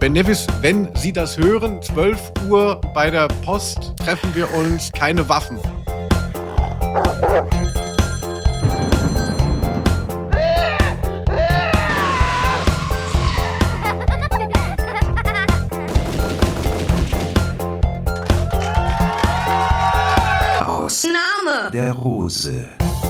Ben Nevis, wenn Sie das hören, 12 Uhr bei der Post treffen wir uns, keine Waffen. Ausnahme der Rose.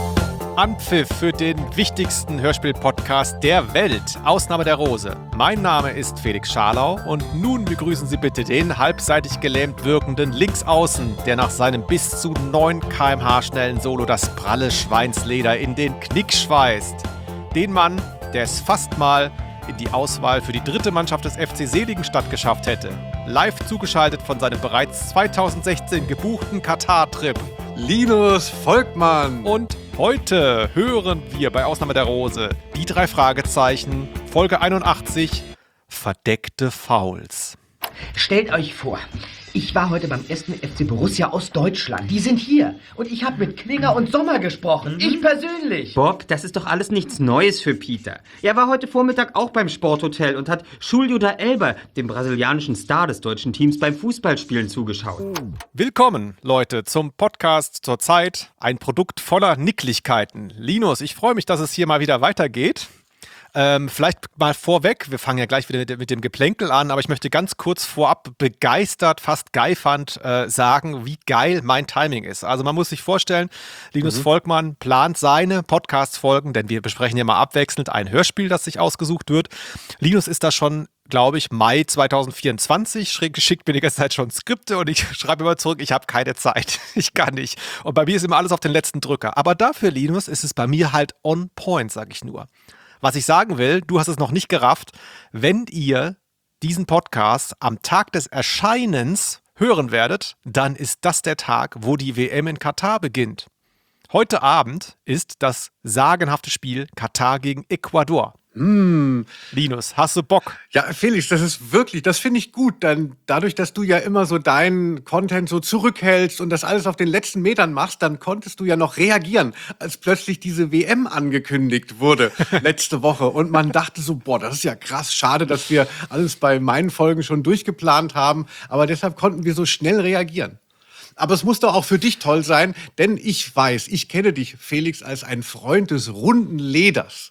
Anpfiff für den wichtigsten Hörspiel-Podcast der Welt, Ausnahme der Rose. Mein Name ist Felix Scharlau und nun begrüßen Sie bitte den halbseitig gelähmt wirkenden Linksaußen, der nach seinem bis zu 9 km/h schnellen Solo das pralle Schweinsleder in den Knick schweißt. Den Mann, der es fast mal in die Auswahl für die dritte Mannschaft des FC Seligenstadt geschafft hätte. Live zugeschaltet von seinem bereits 2016 gebuchten Katar-Trip. Linus Volkmann. Und heute hören wir bei Ausnahme der Rose die 3 Fragezeichen, Folge 81, verdeckte Fouls. Stellt euch vor, ich war heute beim ersten FC Borussia aus Deutschland. Die sind hier. Und ich habe mit Klinger und Sommer gesprochen. Ich persönlich. Bob, das ist doch alles nichts Neues für Peter. Er war heute Vormittag auch beim Sporthotel und hat Julio da Elba, dem brasilianischen Star des deutschen Teams, beim Fußballspielen zugeschaut. Willkommen, Leute, zum Podcast zur Zeit. Ein Produkt voller Nicklichkeiten. Linus, ich freue mich, dass es hier mal wieder weitergeht. Vielleicht mal vorweg, wir fangen ja gleich wieder mit dem Geplänkel an, aber ich möchte ganz kurz vorab begeistert, fast geifernd sagen, wie geil mein Timing ist. Also man muss sich vorstellen, Linus Volkmann plant seine Podcast-Folgen, denn wir besprechen ja mal abwechselnd ein Hörspiel, das sich ausgesucht wird. Linus ist da schon, glaube ich, Mai 2024, schickt mir die ganze Zeit schon Skripte und ich schreibe immer zurück, ich habe keine Zeit, ich kann nicht. Und bei mir ist immer alles auf den letzten Drücker. Aber dafür, Linus, ist es bei mir halt on point, sage ich nur. Was ich sagen will, du hast es noch nicht gerafft, wenn ihr diesen Podcast am Tag des Erscheinens hören werdet, dann ist das der Tag, wo die WM in Katar beginnt. Heute Abend ist das sagenhafte Spiel Katar gegen Ecuador. Linus, hast du Bock? Ja, Felix, das finde ich gut. Dann, dadurch, dass du ja immer so deinen Content so zurückhältst und das alles auf den letzten Metern machst, dann konntest du ja noch reagieren, als plötzlich diese WM angekündigt wurde letzte Woche. Und man dachte so, boah, das ist ja krass, schade, dass wir alles bei meinen Folgen schon durchgeplant haben. Aber deshalb konnten wir so schnell reagieren. Aber es muss doch auch für dich toll sein, denn ich kenne dich, Felix, als ein Freund des runden Leders.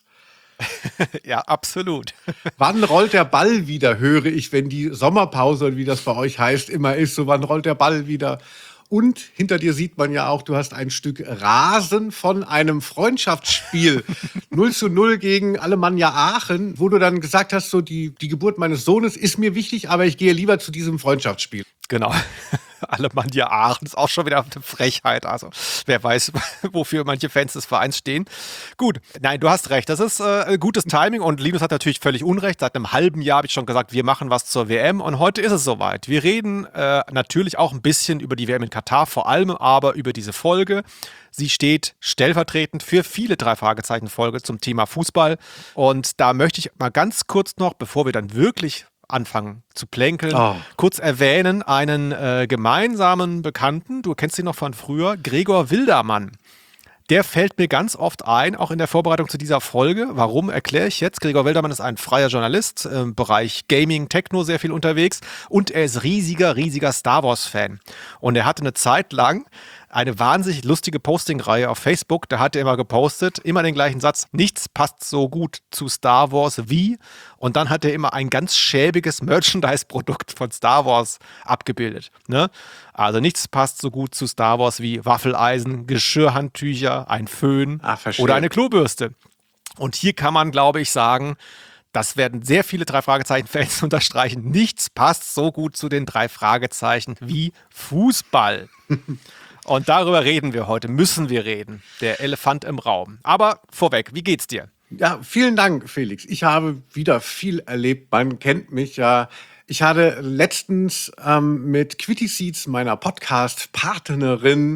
Ja, absolut. Wann rollt der Ball wieder, höre ich, wenn die Sommerpause, wie das bei euch heißt, immer ist. So, wann rollt der Ball wieder? Und hinter dir sieht man ja auch, du hast ein Stück Rasen von einem Freundschaftsspiel 0:0 gegen Alemannia Aachen, wo du dann gesagt hast, so die Geburt meines Sohnes ist mir wichtig, aber ich gehe lieber zu diesem Freundschaftsspiel. Genau. Alemannia Aachen ist auch schon wieder eine Frechheit. Also wer weiß, wofür manche Fans des Vereins stehen. Gut, nein, du hast recht. Das ist gutes Timing und Linus hat natürlich völlig unrecht. Seit einem halben Jahr habe ich schon gesagt, wir machen was zur WM und heute ist es soweit. Wir reden natürlich auch ein bisschen über die WM in Katar, vor allem aber über diese Folge. Sie steht stellvertretend für viele 3-Fragezeichen-Folge zum Thema Fußball. Und da möchte ich mal ganz kurz noch, bevor wir dann wirklich anfangen zu plänkeln, kurz erwähnen, einen gemeinsamen Bekannten, du kennst ihn noch von früher, Gregor Wildermann. Der fällt mir ganz oft ein, auch in der Vorbereitung zu dieser Folge. Warum, erkläre ich jetzt. Gregor Wildermann ist ein freier Journalist, im Bereich Gaming, Techno sehr viel unterwegs und er ist riesiger Star Wars-Fan. Und er hatte eine Zeit lang eine wahnsinnig lustige Posting-Reihe auf Facebook. Da hat er immer gepostet, immer den gleichen Satz, nichts passt so gut zu Star Wars wie. Und dann hat er immer ein ganz schäbiges Merchandise-Produkt von Star Wars abgebildet. Ne? Also nichts passt so gut zu Star Wars wie Waffeleisen, Geschirrhandtücher, ein Föhn oder eine Klobürste. Und hier kann man, glaube ich, sagen, das werden sehr viele 3-Fragezeichen-Fans unterstreichen. Nichts passt so gut zu den 3 Fragezeichen wie Fußball. Und darüber reden wir heute, müssen wir reden. Der Elefant im Raum. Aber vorweg, wie geht's dir? Ja, vielen Dank, Felix. Ich habe wieder viel erlebt. Man kennt mich ja. Ich hatte letztens mit Quitty Seeds, meiner Podcast-Partnerin,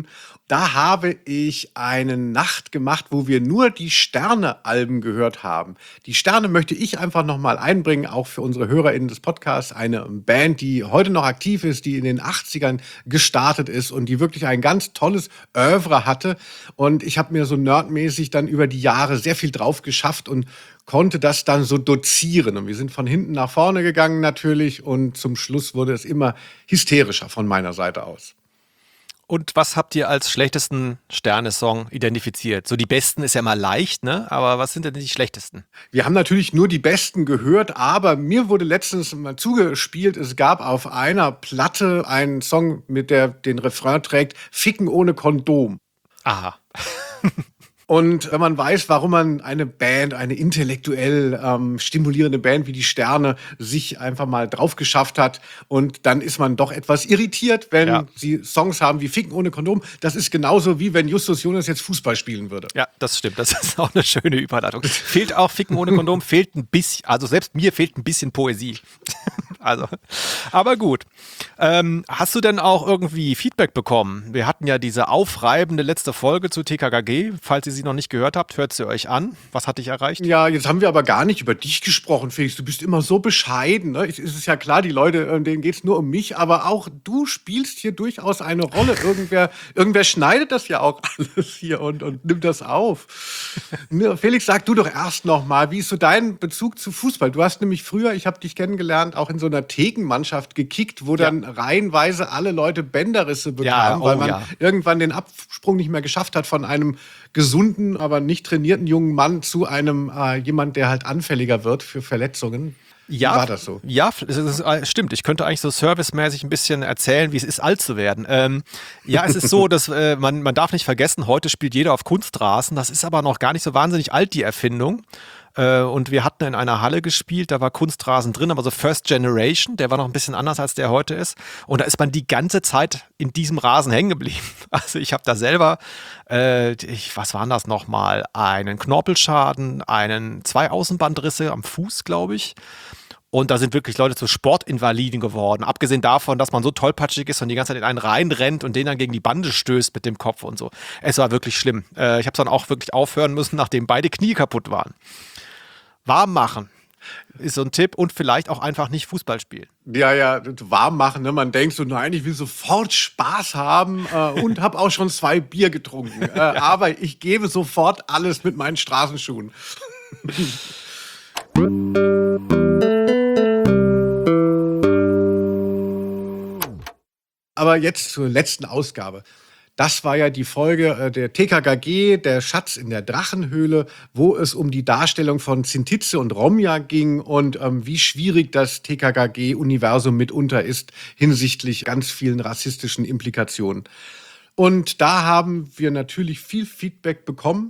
Da habe ich eine Nacht gemacht, wo wir nur die Sterne-Alben gehört haben. Die Sterne möchte ich einfach nochmal einbringen, auch für unsere HörerInnen des Podcasts. Eine Band, die heute noch aktiv ist, die in den 80ern gestartet ist und die wirklich ein ganz tolles Oeuvre hatte. Und ich habe mir so nerdmäßig dann über die Jahre sehr viel drauf geschafft und konnte das dann so dozieren. Und wir sind von hinten nach vorne gegangen natürlich und zum Schluss wurde es immer hysterischer von meiner Seite aus. Und was habt ihr als schlechtesten Sterne-Song identifiziert? So die besten ist ja mal leicht, ne? Aber was sind denn die schlechtesten? Wir haben natürlich nur die besten gehört, aber mir wurde letztens mal zugespielt, es gab auf einer Platte einen Song, mit der den Refrain trägt, Ficken ohne Kondom. Aha. Und wenn man weiß, warum man eine Band, eine intellektuell stimulierende Band wie die Sterne sich einfach mal drauf geschafft hat und dann ist man doch etwas irritiert, wenn sie Songs haben wie Ficken ohne Kondom. Das ist genauso wie wenn Justus Jonas jetzt Fußball spielen würde. Ja, das stimmt. Das ist auch eine schöne Überleitung. Fehlt auch Ficken ohne Kondom, fehlt ein bisschen, also selbst mir fehlt ein bisschen Poesie. Also, aber gut. Hast du denn auch irgendwie Feedback bekommen? Wir hatten ja diese aufreibende letzte Folge zu TKKG. Falls ihr sie noch nicht gehört habt, hört sie euch an. Was hat dich erreicht? Ja, jetzt haben wir aber gar nicht über dich gesprochen, Felix. Du bist immer so bescheiden. Ne? Es ist ja klar, die Leute, denen geht's nur um mich, aber auch du spielst hier durchaus eine Rolle. Irgendwer schneidet das ja auch alles hier und nimmt das auf. Felix, sag du doch erst noch mal, wie ist so dein Bezug zu Fußball? Du hast nämlich früher, ich habe dich kennengelernt, auch in so einer Thekenmannschaft gekickt, wo dann reihenweise alle Leute Bänderrisse bekamen, weil man irgendwann den Absprung nicht mehr geschafft hat von einem gesunden, aber nicht trainierten jungen Mann zu einem jemand, der halt anfälliger wird für Verletzungen. Ja, wie war das so? Ja, stimmt. Ich könnte eigentlich so servicemäßig ein bisschen erzählen, wie es ist, alt zu werden. Ja, es ist so, dass man darf nicht vergessen, heute spielt jeder auf Kunstrasen. Das ist aber noch gar nicht so wahnsinnig alt, die Erfindung. Und wir hatten in einer Halle gespielt, da war Kunstrasen drin, aber so First Generation, der war noch ein bisschen anders, als der heute ist. Und da ist man die ganze Zeit in diesem Rasen hängen geblieben. Also ich habe da selber, was waren das nochmal, einen Knorpelschaden, 2 Außenbandrisse am Fuß, glaube ich. Und da sind wirklich Leute zu Sportinvaliden geworden. Abgesehen davon, dass man so tollpatschig ist und die ganze Zeit in einen reinrennt und den dann gegen die Bande stößt mit dem Kopf und so. Es war wirklich schlimm. Ich habe es dann auch wirklich aufhören müssen, nachdem beide Knie kaputt waren. Warm machen ist so ein Tipp und vielleicht auch einfach nicht Fußball spielen. Ja, warm machen, ne? Man denkt so, nein, ich will sofort Spaß haben und habe auch schon 2 Bier getrunken. Aber ich gebe sofort alles mit meinen Straßenschuhen. Aber jetzt zur letzten Ausgabe. Das war ja die Folge der TKKG, der Schatz in der Drachenhöhle, wo es um die Darstellung von Sintize und Romja ging und wie schwierig das TKKG-Universum mitunter ist hinsichtlich ganz vielen rassistischen Implikationen. Und da haben wir natürlich viel Feedback bekommen.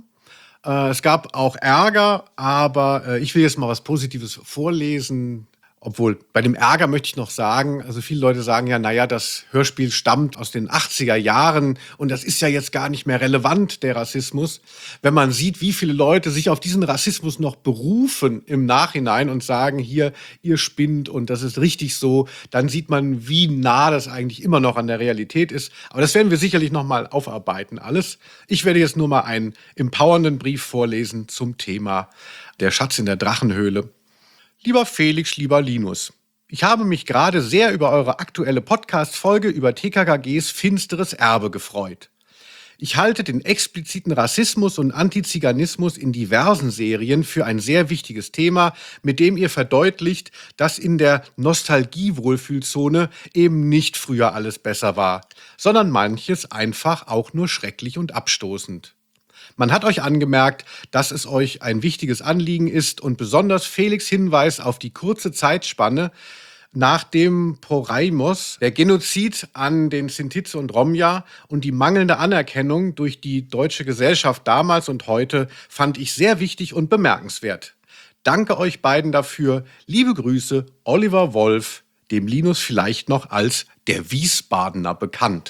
Es gab auch Ärger, aber ich will jetzt mal was Positives vorlesen. Obwohl, bei dem Ärger möchte ich noch sagen, also viele Leute sagen ja, naja, das Hörspiel stammt aus den 80er Jahren und das ist ja jetzt gar nicht mehr relevant, der Rassismus. Wenn man sieht, wie viele Leute sich auf diesen Rassismus noch berufen im Nachhinein und sagen, hier, ihr spinnt und das ist richtig so, dann sieht man, wie nah das eigentlich immer noch an der Realität ist. Aber das werden wir sicherlich noch mal aufarbeiten, alles. Ich werde jetzt nur mal einen empowernden Brief vorlesen zum Thema Der Schatz in der Drachenhöhle. Lieber Felix, lieber Linus, ich habe mich gerade sehr über eure aktuelle Podcast-Folge über TKKGs finsteres Erbe gefreut. Ich halte den expliziten Rassismus und Antiziganismus in diversen Serien für ein sehr wichtiges Thema, mit dem ihr verdeutlicht, dass in der Nostalgie-Wohlfühlzone eben nicht früher alles besser war, sondern manches einfach auch nur schrecklich und abstoßend. Man hat euch angemerkt, dass es euch ein wichtiges Anliegen ist und besonders Felix' Hinweis auf die kurze Zeitspanne nach dem Porajmos, der Genozid an den Sintize und Romja und die mangelnde Anerkennung durch die deutsche Gesellschaft damals und heute fand ich sehr wichtig und bemerkenswert. Danke euch beiden dafür. Liebe Grüße, Oliver Wolf, dem Linus vielleicht noch als der Wiesbadener bekannt.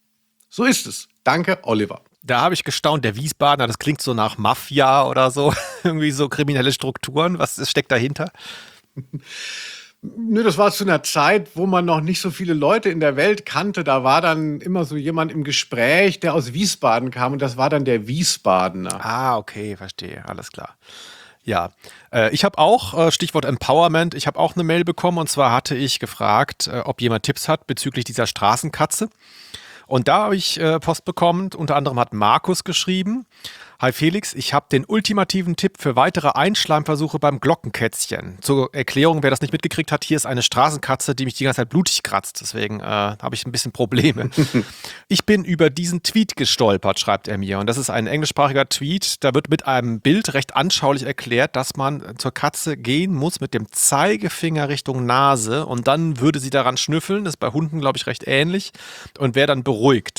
So ist es. Danke, Oliver. Da habe ich gestaunt, der Wiesbadener, das klingt so nach Mafia oder so, irgendwie so kriminelle Strukturen. Was steckt dahinter? Nö, das war zu einer Zeit, wo man noch nicht so viele Leute in der Welt kannte. Da war dann immer so jemand im Gespräch, der aus Wiesbaden kam und das war dann der Wiesbadener. Ah, okay, verstehe, alles klar. Ja, ich habe auch, Stichwort Empowerment, ich habe auch eine Mail bekommen und zwar hatte ich gefragt, ob jemand Tipps hat bezüglich dieser Straßenkatze. Und da habe ich Post bekommen, unter anderem hat Markus geschrieben: Hi Felix, ich habe den ultimativen Tipp für weitere Einschleimversuche beim Glockenkätzchen. Zur Erklärung, wer das nicht mitgekriegt hat, hier ist eine Straßenkatze, die mich die ganze Zeit blutig kratzt. Deswegen habe ich ein bisschen Probleme. Ich bin über diesen Tweet gestolpert, schreibt er mir. Und das ist ein englischsprachiger Tweet. Da wird mit einem Bild recht anschaulich erklärt, dass man zur Katze gehen muss mit dem Zeigefinger Richtung Nase und dann würde sie daran schnüffeln. Das ist bei Hunden, glaube ich, recht ähnlich und wäre dann beruhigt.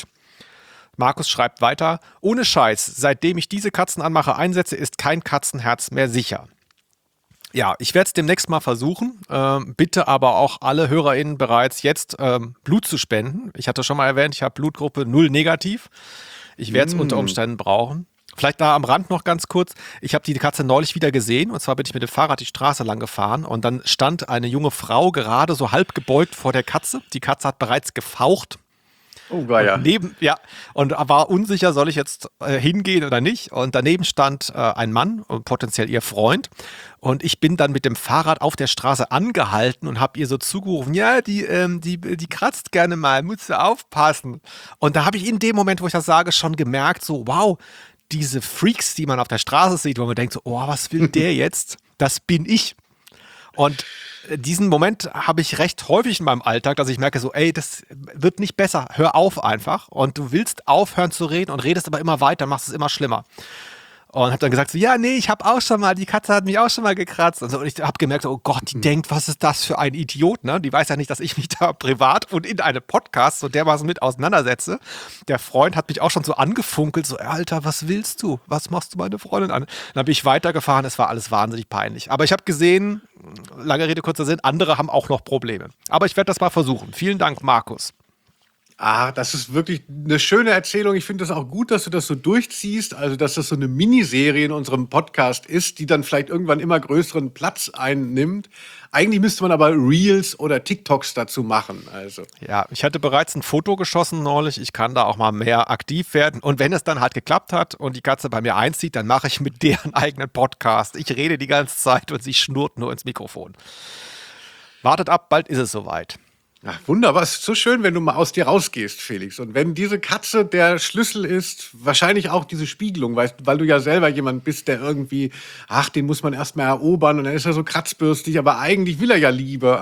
Markus schreibt weiter: Ohne Scheiß, seitdem ich diese Katzenanmache einsetze, ist kein Katzenherz mehr sicher. Ja, ich werde es demnächst mal versuchen. Bitte aber auch alle HörerInnen bereits jetzt Blut zu spenden. Ich hatte schon mal erwähnt, ich habe Blutgruppe 0 negativ. Ich werde es unter Umständen brauchen. Vielleicht da am Rand noch ganz kurz. Ich habe die Katze neulich wieder gesehen. Und zwar bin ich mit dem Fahrrad die Straße lang gefahren. Und dann stand eine junge Frau gerade so halb gebeugt vor der Katze. Die Katze hat bereits gefaucht. Oh, ja. Und war unsicher, soll ich jetzt hingehen oder nicht. Und daneben stand ein Mann, potenziell ihr Freund. Und ich bin dann mit dem Fahrrad auf der Straße angehalten und habe ihr so zugerufen: Ja, die kratzt gerne mal, musst du aufpassen. Und da habe ich in dem Moment, wo ich das sage, schon gemerkt, so wow, diese Freaks, die man auf der Straße sieht, wo man denkt so, oh, was will der jetzt? Das bin ich. Und diesen Moment habe ich recht häufig in meinem Alltag, dass ich merke so, ey, das wird nicht besser, hör auf einfach. Und du willst aufhören zu reden und redest aber immer weiter, machst es immer schlimmer. Und habe dann gesagt so, ja, nee, ich habe auch schon mal, die Katze hat mich auch schon mal gekratzt. Und, so, und ich habe gemerkt, oh Gott, die denkt, was ist das für ein Idiot, ne? Die weiß ja nicht, dass ich mich da privat und in einem Podcast so dermaßen mit auseinandersetze. Der Freund hat mich auch schon so angefunkelt, so, Alter, was willst du? Was machst du meine Freundin an? Dann bin ich weitergefahren, es war alles wahnsinnig peinlich. Aber ich habe gesehen, lange Rede, kurzer Sinn, andere haben auch noch Probleme. Aber ich werde das mal versuchen. Vielen Dank, Markus. Ah, das ist wirklich eine schöne Erzählung. Ich finde das auch gut, dass du das so durchziehst. Also, dass das so eine Miniserie in unserem Podcast ist, die dann vielleicht irgendwann immer größeren Platz einnimmt. Eigentlich müsste man aber Reels oder TikToks dazu machen. Also. Ja, ich hatte bereits ein Foto geschossen neulich. Ich kann da auch mal mehr aktiv werden. Und wenn es dann halt geklappt hat und die Katze bei mir einzieht, dann mache ich mit deren eigenen Podcast. Ich rede die ganze Zeit und sie schnurrt nur ins Mikrofon. Wartet ab, bald ist es soweit. Ach, wunderbar. Es ist so schön, wenn du mal aus dir rausgehst, Felix. Und wenn diese Katze der Schlüssel ist, wahrscheinlich auch diese Spiegelung, weißt, weil du ja selber jemand bist, der irgendwie, den muss man erstmal erobern und dann ist er so kratzbürstig, aber eigentlich will er ja Liebe.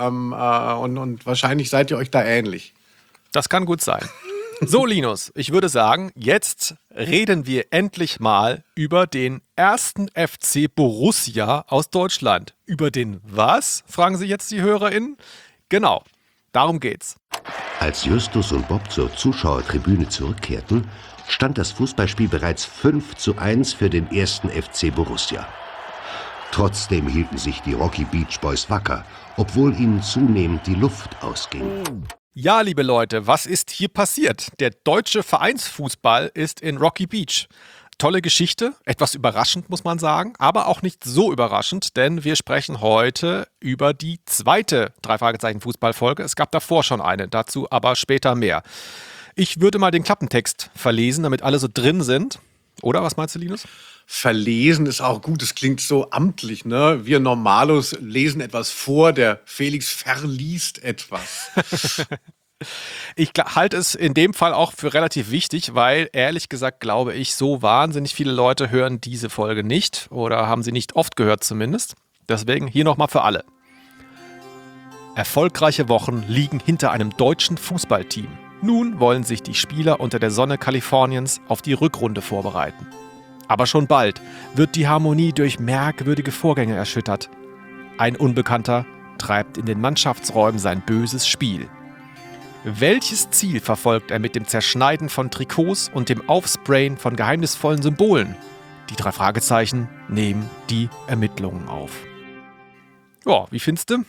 Und wahrscheinlich seid ihr euch da ähnlich. Das kann gut sein. So, Linus, ich würde sagen, jetzt reden wir endlich mal über den ersten FC Borussia aus Deutschland. Über den was? Fragen Sie jetzt die HörerInnen. Genau. Darum geht's. Als Justus und Bob zur Zuschauertribüne zurückkehrten, stand das Fußballspiel bereits 5:1 für den ersten FC Borussia. Trotzdem hielten sich die Rocky Beach Boys wacker, obwohl ihnen zunehmend die Luft ausging. Ja, liebe Leute, was ist hier passiert? Der deutsche Vereinsfußball ist in Rocky Beach. Tolle Geschichte, etwas überraschend, muss man sagen, aber auch nicht so überraschend, denn wir sprechen heute über die zweite Drei-Fragezeichen-Fußballfolge. Es gab davor schon eine, dazu aber später mehr. Ich würde mal den Klappentext verlesen, damit alle so drin sind. Oder, was meinst du, Linus? Verlesen ist auch gut, es klingt so amtlich, ne? Wir Normalos lesen etwas vor, der Felix verliest etwas. Ich halte es in dem Fall auch für relativ wichtig, weil ehrlich gesagt glaube ich, so wahnsinnig viele Leute hören diese Folge nicht oder haben sie nicht oft gehört zumindest. Deswegen hier nochmal für alle. Erfolgreiche Wochen liegen hinter einem deutschen Fußballteam. Nun wollen sich die Spieler unter der Sonne Kaliforniens auf die Rückrunde vorbereiten. Aber schon bald wird die Harmonie durch merkwürdige Vorgänge erschüttert. Ein Unbekannter treibt in den Mannschaftsräumen sein böses Spiel. Welches Ziel verfolgt er mit dem Zerschneiden von Trikots und dem Aufsprayen von geheimnisvollen Symbolen? Die drei Fragezeichen nehmen die Ermittlungen auf. Ja, wie findest du?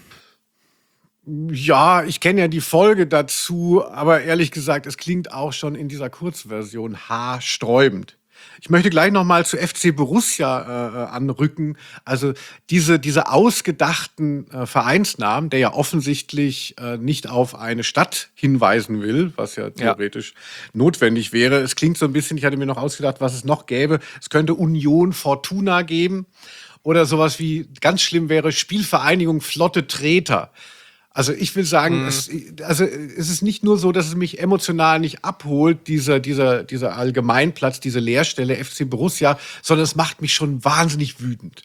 Ja, ich kenne ja die Folge dazu, aber ehrlich gesagt, es klingt auch schon in dieser Kurzversion haarsträubend. Ich möchte gleich noch mal zu FC Borussia anrücken. Also diese ausgedachten Vereinsnamen, der ja offensichtlich nicht auf eine Stadt hinweisen will, was ja theoretisch notwendig wäre. Es klingt so ein bisschen, ich hatte mir noch ausgedacht, was es noch gäbe. Es könnte Union Fortuna geben oder sowas wie, ganz schlimm wäre, Spielvereinigung Flotte Treter. Also ich will sagen, es ist nicht nur so, dass es mich emotional nicht abholt, dieser Allgemeinplatz, diese Leerstelle FC Borussia, sondern es macht mich schon wahnsinnig wütend.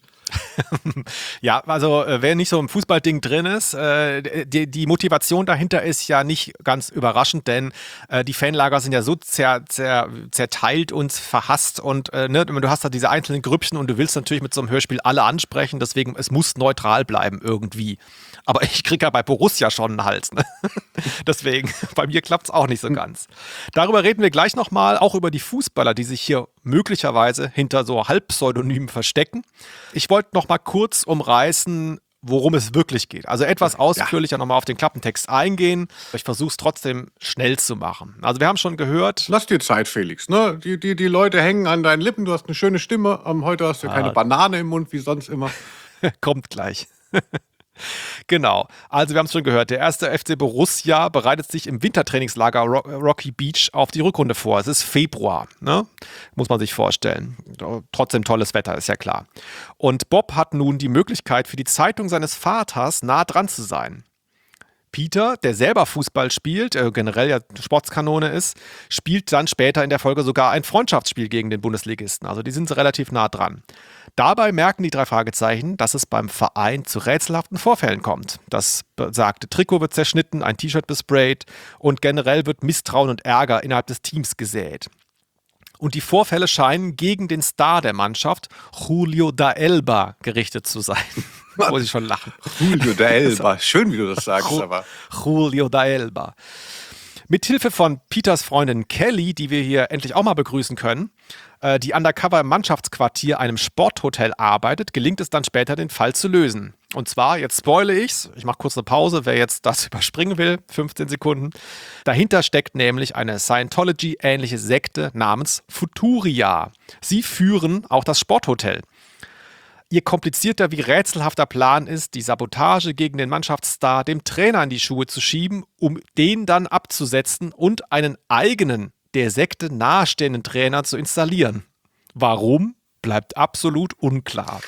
Ja, also wer nicht so im Fußballding drin ist, die Motivation dahinter ist ja nicht ganz überraschend, denn die Fanlager sind ja so zerteilt und verhasst und du hast da diese einzelnen Grüppchen und du willst natürlich mit so einem Hörspiel alle ansprechen, deswegen es muss neutral bleiben irgendwie. Aber ich kriege ja bei Borussia schon einen Hals. Ne? Deswegen, bei mir klappt es auch nicht so ganz. Darüber reden wir gleich nochmal, auch über die Fußballer, die sich hier möglicherweise hinter so Halbpseudonymen verstecken. Ich wollte noch mal kurz umreißen, worum es wirklich geht. Also etwas ausführlicher nochmal auf den Klappentext eingehen. Ich versuche es trotzdem schnell zu machen. Also wir haben schon gehört... Lass dir Zeit, Felix. Ne? Die Leute hängen an deinen Lippen. Du hast eine schöne Stimme. Heute hast du keine Banane im Mund, wie sonst immer. Kommt gleich. Genau, also wir haben es schon gehört, der erste FC Borussia bereitet sich im Wintertrainingslager Rocky Beach auf die Rückrunde vor. Es ist Februar, ne? Muss man sich vorstellen. Trotzdem tolles Wetter, ist ja klar. Und Bob hat nun die Möglichkeit, für die Zeitung seines Vaters nah dran zu sein. Peter, der selber Fußball spielt, generell ja Sportskanone ist, spielt dann später in der Folge sogar ein Freundschaftsspiel gegen den Bundesligisten. Also die sind relativ nah dran. Dabei merken die 3 Fragezeichen, dass es beim Verein zu rätselhaften Vorfällen kommt. Das besagte Trikot wird zerschnitten, ein T-Shirt besprayt und generell wird Misstrauen und Ärger innerhalb des Teams gesät. Und die Vorfälle scheinen gegen den Star der Mannschaft, Julio da Elba, gerichtet zu sein. Muss ich schon lachen. Julio da Elba. Schön, wie du das sagst. Aber Julio da Elba. Mithilfe von Peters Freundin Kelly, die wir hier endlich auch mal begrüßen können, die undercover im Mannschaftsquartier einem Sporthotel arbeitet, gelingt es dann später, den Fall zu lösen. Und zwar, jetzt spoile ich's, ich mache kurz eine Pause, wer jetzt das überspringen will, 15 Sekunden. Dahinter steckt nämlich eine Scientology-ähnliche Sekte namens Futuria. Sie führen auch das Sporthotel. Ihr komplizierter wie rätselhafter Plan ist, die Sabotage gegen den Mannschaftsstar dem Trainer in die Schuhe zu schieben, um den dann abzusetzen und einen eigenen, der Sekte nahestehenden Trainer zu installieren. Warum, bleibt absolut unklar.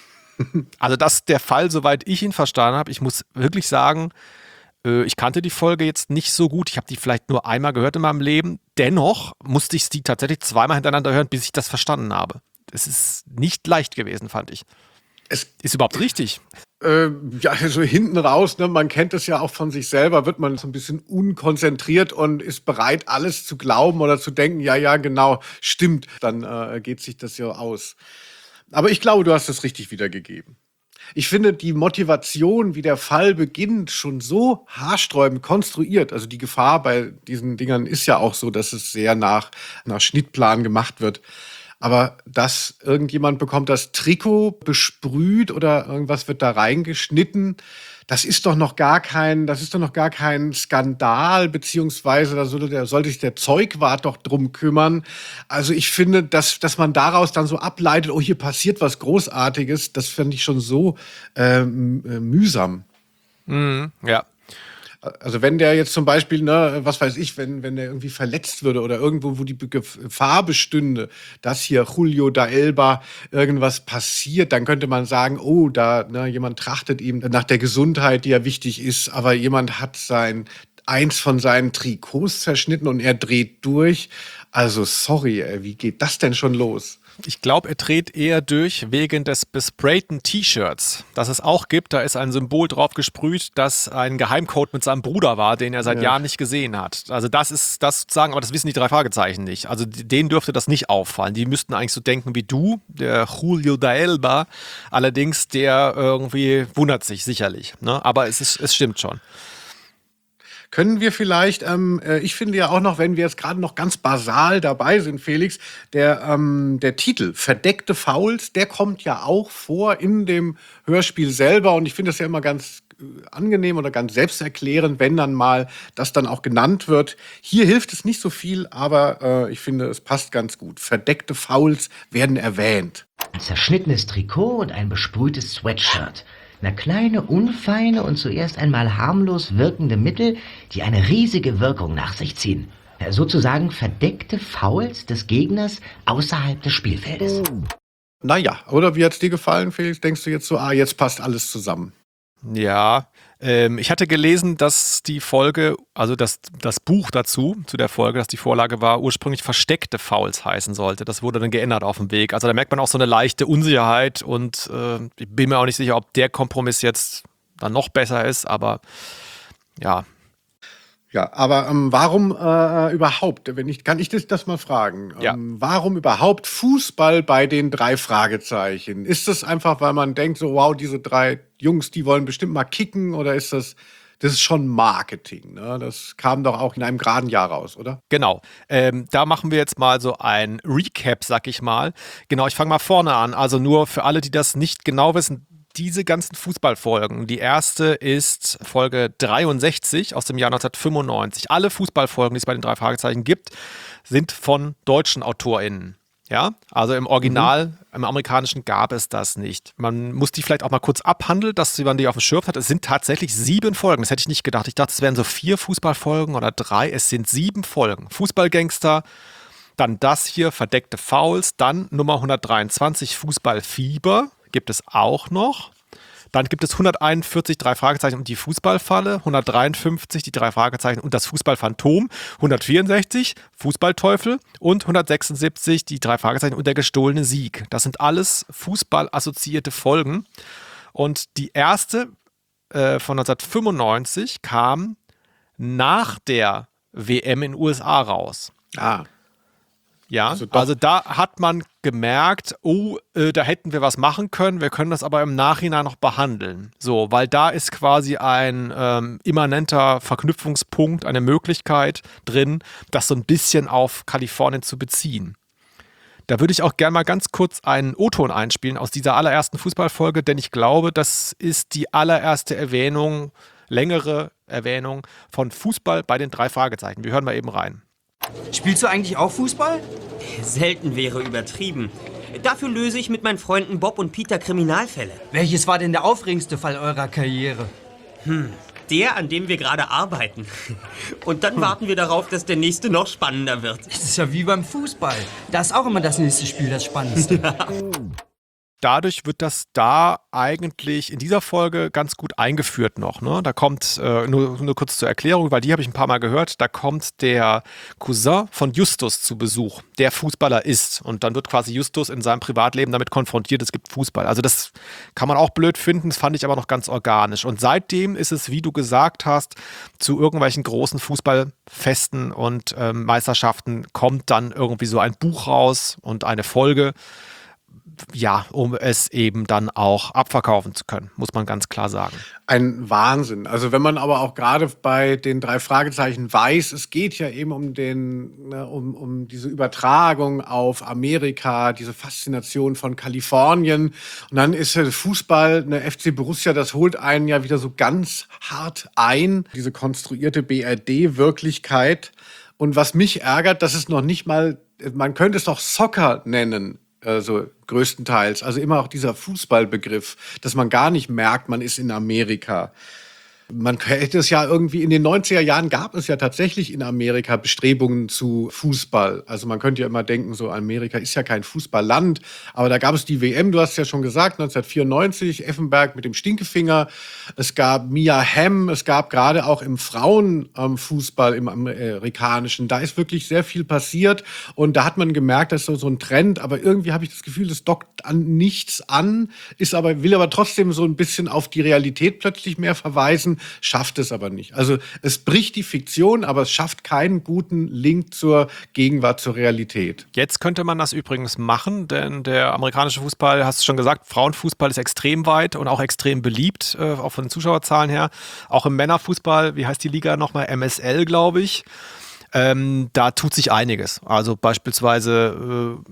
Also das ist der Fall, soweit ich ihn verstanden habe. Ich muss wirklich sagen, ich kannte die Folge jetzt nicht so gut. Ich habe die vielleicht nur einmal gehört in meinem Leben. Dennoch musste ich sie tatsächlich zweimal hintereinander hören, bis ich das verstanden habe. Es ist nicht leicht gewesen, fand ich. Es ist überhaupt richtig. Ja, so hinten raus, ne, man kennt es ja auch von sich selber, wird man so ein bisschen unkonzentriert und ist bereit, alles zu glauben oder zu denken, ja, genau, stimmt. Dann geht sich das ja aus. Aber ich glaube, du hast es richtig wiedergegeben. Ich finde die Motivation, wie der Fall beginnt, schon so haarsträubend konstruiert. Also die Gefahr bei diesen Dingern ist ja auch so, dass es sehr nach Schnittplan gemacht wird. Aber dass irgendjemand bekommt das Trikot besprüht oder irgendwas wird da reingeschnitten, das ist doch noch gar kein Skandal, beziehungsweise da sollte sich der Zeugwart doch drum kümmern. Also ich finde, dass man daraus dann so ableitet, oh, hier passiert was Großartiges, das finde ich schon so mühsam. Ja. Also wenn der jetzt zum Beispiel, ne, was weiß ich, wenn der irgendwie verletzt würde oder irgendwo, wo die Gefahr bestünde, dass hier Julio da Elba irgendwas passiert, dann könnte man sagen, oh, da jemand trachtet ihm nach der Gesundheit, die ja wichtig ist, aber jemand hat eins von seinen Trikots zerschnitten und er dreht durch. Also sorry, wie geht das denn schon los? Ich glaube, er dreht eher durch wegen des besprayten T-Shirts, das es auch gibt. Da ist ein Symbol drauf gesprüht, das ein Geheimcode mit seinem Bruder war, den er seit Jahren nicht gesehen hat. Also das ist das sozusagen, aber das wissen die 3 Fragezeichen nicht. Also denen dürfte das nicht auffallen. Die müssten eigentlich so denken wie du, der Julio da Elba. Allerdings, der irgendwie wundert sich sicherlich. Ne? Aber es stimmt schon. Können wir vielleicht, ich finde ja auch noch, wenn wir jetzt gerade noch ganz basal dabei sind, Felix, der Titel Verdeckte Fouls, der kommt ja auch vor in dem Hörspiel selber und ich finde das ja immer ganz angenehm oder ganz selbsterklärend, wenn dann mal das dann auch genannt wird. Hier hilft es nicht so viel, aber ich finde, es passt ganz gut. Verdeckte Fouls werden erwähnt. Ein zerschnittenes Trikot und ein besprühtes Sweatshirt. Eine kleine, unfeine und zuerst einmal harmlos wirkende Mittel, die eine riesige Wirkung nach sich ziehen. Sozusagen verdeckte Fouls des Gegners außerhalb des Spielfeldes. Naja, oder wie hat's dir gefallen, Felix? Denkst du jetzt so, jetzt passt alles zusammen? Ja, ich hatte gelesen, dass die Folge, also das Buch dazu, zu der Folge, dass die Vorlage war, ursprünglich versteckte Fouls heißen sollte. Das wurde dann geändert auf dem Weg. Also da merkt man auch so eine leichte Unsicherheit und ich bin mir auch nicht sicher, ob der Kompromiss jetzt dann noch besser ist, aber ja. Ja, aber warum überhaupt, kann ich das mal fragen? Ja. Warum überhaupt Fußball bei den 3 Fragezeichen? Ist das einfach, weil man denkt, so wow, diese 3 Jungs, die wollen bestimmt mal kicken, oder ist das ist schon Marketing, ne? Das kam doch auch in einem geraden Jahr raus, oder? Genau. Da machen wir jetzt mal so ein Recap, sag ich mal. Genau, ich fange mal vorne an. Also nur für alle, die das nicht genau wissen, diese ganzen Fußballfolgen. Die erste ist Folge 63 aus dem Jahr 1995. Alle Fußballfolgen, die es bei den 3 Fragezeichen gibt, sind von deutschen AutorInnen. Ja, also im Original, im Amerikanischen gab es das nicht. Man muss die vielleicht auch mal kurz abhandeln, dass man die auf dem Schirm hat. Es sind tatsächlich 7 Folgen. Das hätte ich nicht gedacht. Ich dachte, es wären so 4 Fußballfolgen oder 3. Es sind 7 Folgen. Fußballgangster, dann das hier, verdeckte Fouls, dann Nummer 123, Fußballfieber. Gibt es auch noch. Dann gibt es 141 3 Fragezeichen und die Fußballfalle, 153 die 3 Fragezeichen und das Fußballphantom, 164 Fußballteufel und 176 die 3 Fragezeichen und der gestohlene Sieg. Das sind alles Fußball-assoziierte Folgen. Und die erste von 1995 kam nach der WM in den USA raus. Ah. Ja, also da hat man gemerkt, da hätten wir was machen können, wir können das aber im Nachhinein noch behandeln. So, weil da ist quasi ein immanenter Verknüpfungspunkt, eine Möglichkeit drin, das so ein bisschen auf Kalifornien zu beziehen. Da würde ich auch gerne mal ganz kurz einen O-Ton einspielen aus dieser allerersten Fußballfolge, denn ich glaube, das ist die allererste Erwähnung, längere Erwähnung von Fußball bei den 3 Fragezeichen. Wir hören mal eben rein. Spielst du eigentlich auch Fußball? Selten wäre übertrieben. Dafür löse ich mit meinen Freunden Bob und Peter Kriminalfälle. Welches war denn der aufregendste Fall eurer Karriere? Der, an dem wir gerade arbeiten. Und dann warten wir darauf, dass der nächste noch spannender wird. Das ist ja wie beim Fußball. Da ist auch immer das nächste Spiel das Spannendste. Dadurch wird das da eigentlich in dieser Folge ganz gut eingeführt noch. Ne? Da kommt, nur kurz zur Erklärung, weil die habe ich ein paar Mal gehört, da kommt der Cousin von Justus zu Besuch, der Fußballer ist. Und dann wird quasi Justus in seinem Privatleben damit konfrontiert, es gibt Fußball. Also das kann man auch blöd finden, das fand ich aber noch ganz organisch. Und seitdem ist es, wie du gesagt hast, zu irgendwelchen großen Fußballfesten und Meisterschaften kommt dann irgendwie so ein Buch raus und eine Folge. Ja, um es eben dann auch abverkaufen zu können, muss man ganz klar sagen. Ein Wahnsinn. Also wenn man aber auch gerade bei den 3 Fragezeichen weiß, es geht ja eben um diese Übertragung auf Amerika, diese Faszination von Kalifornien. Und dann ist der Fußball, eine FC Borussia, das holt einen ja wieder so ganz hart ein, diese konstruierte BRD-Wirklichkeit. Und was mich ärgert, dass es noch nicht mal, man könnte es doch Soccer nennen. So größtenteils. Also immer auch dieser Fußballbegriff, dass man gar nicht merkt, man ist in Amerika. Man hätte es ja irgendwie, in den 90er Jahren gab es ja tatsächlich in Amerika Bestrebungen zu Fußball. Also man könnte ja immer denken, so Amerika ist ja kein Fußballland, aber da gab es die WM, du hast es ja schon gesagt, 1994, Effenberg mit dem Stinkefinger. Es gab Mia Hamm, es gab gerade auch im Frauenfußball, im amerikanischen, da ist wirklich sehr viel passiert und da hat man gemerkt, dass so ein Trend, aber irgendwie habe ich das Gefühl, das dockt an nichts an, will aber trotzdem so ein bisschen auf die Realität plötzlich mehr verweisen, schafft es aber nicht. Also es bricht die Fiktion, aber es schafft keinen guten Link zur Gegenwart, zur Realität. Jetzt könnte man das übrigens machen, denn der amerikanische Fußball, hast du schon gesagt, Frauenfußball ist extrem weit und auch extrem beliebt, auch von den Zuschauerzahlen her. Auch im Männerfußball, wie heißt die Liga nochmal? MSL, glaube ich. Da tut sich einiges. Also beispielsweise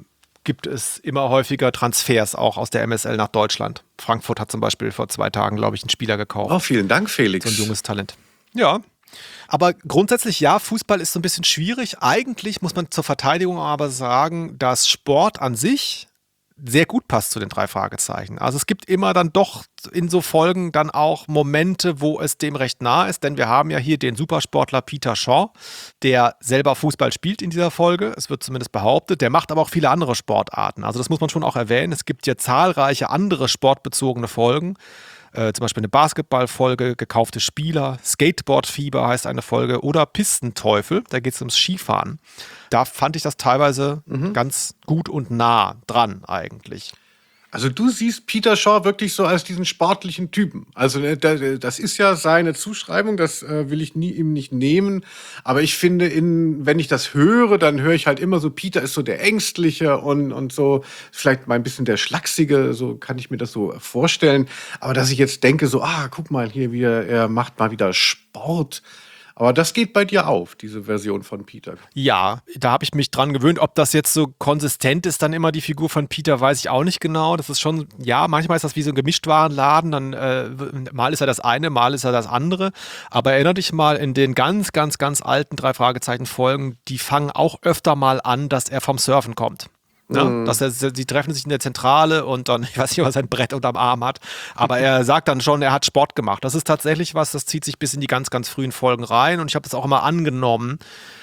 gibt es immer häufiger Transfers auch aus der MSL nach Deutschland. Frankfurt hat zum Beispiel vor 2 Tagen, glaube ich, einen Spieler gekauft. Oh, vielen Dank, Felix. So ein junges Talent. Ja. Aber grundsätzlich, ja, Fußball ist so ein bisschen schwierig. Eigentlich muss man zur Verteidigung aber sagen, dass Sport an sich sehr gut passt zu den 3 Fragezeichen. Also es gibt immer dann doch in so Folgen dann auch Momente, wo es dem recht nah ist, denn wir haben ja hier den Supersportler Peter Shaw, der selber Fußball spielt in dieser Folge, es wird zumindest behauptet, der macht aber auch viele andere Sportarten. Also das muss man schon auch erwähnen. Es gibt ja zahlreiche andere sportbezogene Folgen, zum Beispiel eine Basketballfolge, gekaufte Spieler, Skateboardfieber heißt eine Folge oder Pistenteufel, da geht es ums Skifahren. Da fand ich das teilweise ganz gut und nah dran eigentlich. Also du siehst Peter Shaw wirklich so als diesen sportlichen Typen. Also das ist ja seine Zuschreibung, das will ich ihm nicht nehmen. Aber ich finde, wenn ich das höre, dann höre ich halt immer so, Peter ist so der Ängstliche und so vielleicht mal ein bisschen der Schlachsige, so kann ich mir das so vorstellen. Aber dass ich jetzt denke so, guck mal hier, wie er macht mal wieder Sport. Aber das geht bei dir auf, diese Version von Peter. Ja, da habe ich mich dran gewöhnt. Ob das jetzt so konsistent ist, dann immer die Figur von Peter, weiß ich auch nicht genau. Das ist schon, ja, manchmal ist das wie so ein Gemischtwarenladen. Dann mal ist er das eine, mal ist er das andere. Aber erinnere dich mal, in den ganz, ganz, ganz alten 3 Fragezeichen-Folgen, die fangen auch öfter mal an, dass er vom Surfen kommt. Ne? Sie treffen sich in der Zentrale und dann, ich weiß nicht, ob er sein Brett unterm Arm hat, aber er sagt dann schon, er hat Sport gemacht. Das ist tatsächlich was, das zieht sich bis in die ganz, ganz frühen Folgen rein und ich habe das auch immer angenommen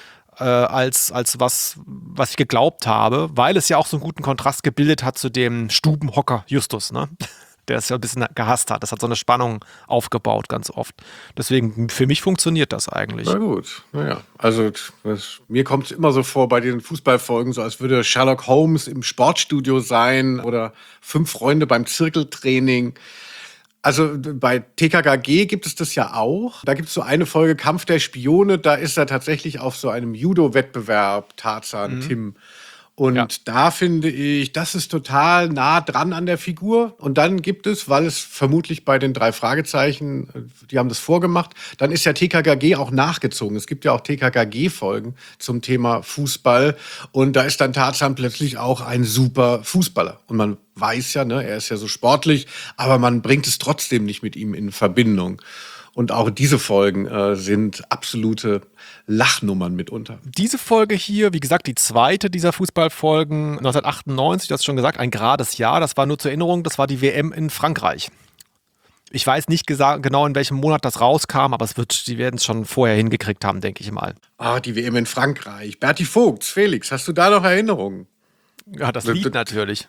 als was ich geglaubt habe, weil es ja auch so einen guten Kontrast gebildet hat zu dem Stubenhocker Justus, ne? Der es ja ein bisschen gehasst hat. Das hat so eine Spannung aufgebaut ganz oft. Deswegen, für mich funktioniert das eigentlich. Na gut, naja. Also mir kommt es immer so vor bei den Fußballfolgen, so als würde Sherlock Holmes im Sportstudio sein oder 5 Freunde beim Zirkeltraining. Also bei TKKG gibt es das ja auch. Da gibt es so eine Folge Kampf der Spione, da ist er tatsächlich auf so einem Judo-Wettbewerb, Tarzan, Tim. Und da finde ich, das ist total nah dran an der Figur. Und dann gibt es, weil es vermutlich bei den 3 Fragezeichen, die haben das vorgemacht, dann ist ja TKKG auch nachgezogen. Es gibt ja auch TKKG-Folgen zum Thema Fußball. Und da ist dann Tarzan plötzlich auch ein super Fußballer. Und man weiß ja, ne, er ist ja so sportlich, aber man bringt es trotzdem nicht mit ihm in Verbindung. Und auch diese Folgen sind absolute Lachnummern mitunter. Diese Folge hier, wie gesagt, die zweite dieser Fußballfolgen 1998, du hast schon gesagt, ein gerades Jahr, das war nur zur Erinnerung, das war die WM in Frankreich. Ich weiß nicht genau, in welchem Monat das rauskam, aber die werden es schon vorher hingekriegt haben, denke ich mal. Die WM in Frankreich. Berti Vogts, Felix, hast du da noch Erinnerungen? Ja, das Lied natürlich.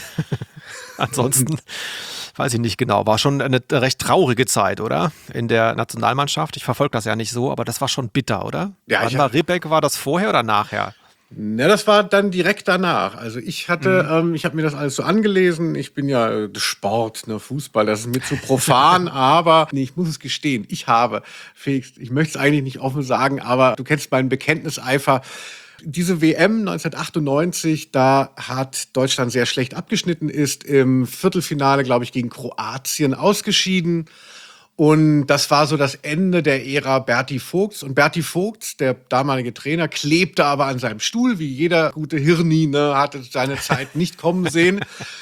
Ansonsten weiß ich nicht genau. War schon eine recht traurige Zeit, oder? In der Nationalmannschaft. Ich verfolge das ja nicht so, aber das war schon bitter, oder? Ja, Ribbeck, war das vorher oder nachher? Ja, das war dann direkt danach. Also ich habe mir das alles so angelesen. Ich bin ja Sport, ne, Fußball, das ist mir zu profan, aber nee, ich muss es gestehen. Felix, ich möchte es eigentlich nicht offen sagen, aber du kennst meinen Bekenntniseifer. Diese WM 1998, da hat Deutschland sehr schlecht abgeschnitten, ist im Viertelfinale, glaube ich, gegen Kroatien ausgeschieden. Und das war so das Ende der Ära Berti Vogts. Und Berti Vogts, der damalige Trainer, klebte aber an seinem Stuhl, wie jeder gute Hirni, ne, hatte seine Zeit nicht kommen sehen.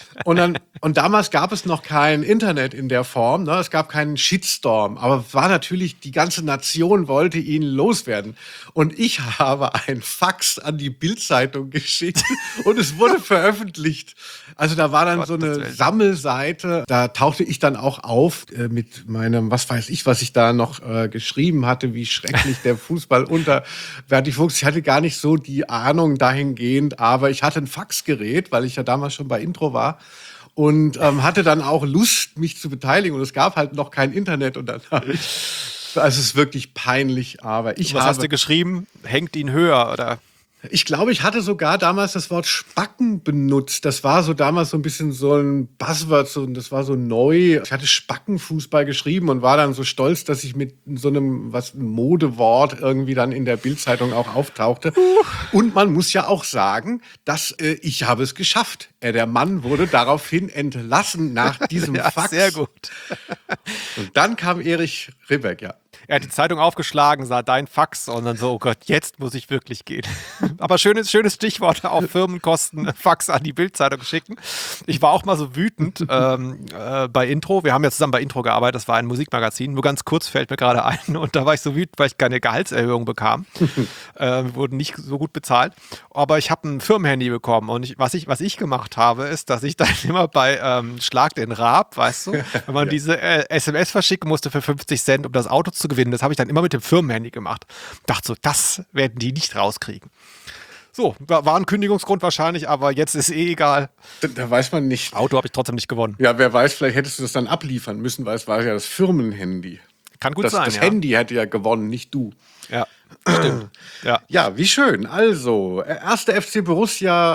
Und damals gab es noch kein Internet in der Form, ne? Es gab keinen Shitstorm, aber war natürlich, die ganze Nation wollte ihn loswerden. Und ich habe ein Fax an die Bild-Zeitung geschickt und es wurde veröffentlicht. Also da war dann so eine Sammelseite, da tauchte ich dann auch auf mit meinem, was weiß ich, was ich da noch geschrieben hatte, wie schrecklich der Fußball unter Berti Vogts. Ich hatte gar nicht so die Ahnung dahingehend, aber ich hatte ein Faxgerät, weil ich ja damals schon bei Intro war. Und hatte dann auch Lust, mich zu beteiligen. Und es gab halt noch kein Internet. Und dann also es ist wirklich peinlich, aber Was hast du geschrieben? Hängt ihn höher, oder? Ich glaube, ich hatte sogar damals das Wort Spacken benutzt. Das war so damals so ein bisschen so ein Buzzword, das war so neu. Ich hatte Spackenfußball geschrieben und war dann so stolz, dass ich mit so einem Modewort irgendwie dann in der Bildzeitung auch auftauchte. Und man muss ja auch sagen, dass ich habe es geschafft. Der Mann wurde daraufhin entlassen nach diesem Fax. Sehr gut. Und dann kam Erich Ribbeck, ja. Er hat die Zeitung aufgeschlagen, sah dein Fax und dann so, oh Gott, jetzt muss ich wirklich gehen. Aber schönes Stichwort auf Firmenkosten, Fax an die Bild-Zeitung schicken. Ich war auch mal so wütend bei Intro. Wir haben ja zusammen bei Intro gearbeitet, das war ein Musikmagazin. Nur ganz kurz fällt mir gerade ein und da war ich so wütend, weil ich keine Gehaltserhöhung bekam. Wurden nicht so gut bezahlt. Aber ich habe ein Firmenhandy bekommen und was ich gemacht habe, ist, dass ich dann immer bei Schlag den Raab, weißt du, wenn man diese SMS verschicken musste für 50 Cent, um das Auto zu gewinnen, das habe ich dann immer mit dem Firmenhandy gemacht. Dachte so, das werden die nicht rauskriegen. So, war ein Kündigungsgrund wahrscheinlich, aber jetzt ist egal. Da weiß man nicht. Auto habe ich trotzdem nicht gewonnen. Ja, wer weiß, vielleicht hättest du das dann abliefern müssen, weil es war ja das Firmenhandy. Kann gut sein, Das ja. Handy hätte ja gewonnen, nicht du. Ja, stimmt. Ja. Ja, wie schön. Also, erste FC Borussia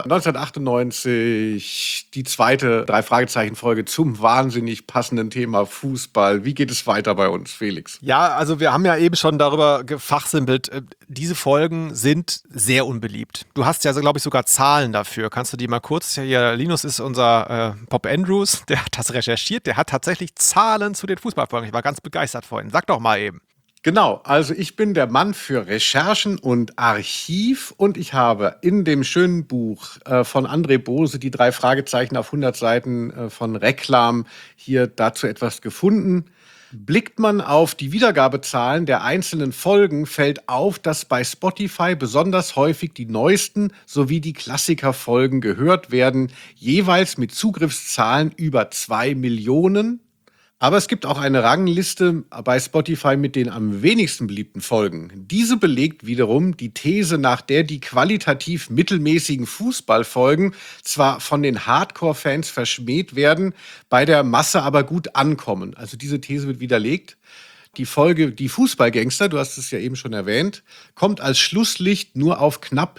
1998, die zweite Drei-Fragezeichen-Folge zum wahnsinnig passenden Thema Fußball. Wie geht es weiter bei uns, Felix? Ja, also wir haben ja eben schon darüber gefachsimpelt. Diese Folgen sind sehr unbeliebt. Du hast ja, glaube ich, sogar Zahlen dafür. Kannst du die mal kurz? Hier, Linus ist unser Pop Andrews, der hat das recherchiert. Der hat tatsächlich Zahlen zu den Fußballfolgen. Ich war ganz begeistert vorhin. Sag doch mal eben. Genau, also ich bin der Mann für Recherchen und Archiv und ich habe in dem schönen Buch von André Bose die 3 Fragezeichen auf 100 Seiten von Reklam hier dazu etwas gefunden. Blickt man auf die Wiedergabezahlen der einzelnen Folgen, fällt auf, dass bei Spotify besonders häufig die neuesten sowie die Klassikerfolgen gehört werden, jeweils mit Zugriffszahlen über 2 Millionen. Aber es gibt auch eine Rangliste bei Spotify mit den am wenigsten beliebten Folgen. Diese belegt wiederum die These, nach der die qualitativ mittelmäßigen Fußballfolgen zwar von den Hardcore-Fans verschmäht werden, bei der Masse aber gut ankommen. Also diese These wird widerlegt. Die Folge Die Fußballgangster, du hast es ja eben schon erwähnt, kommt als Schlusslicht nur auf knapp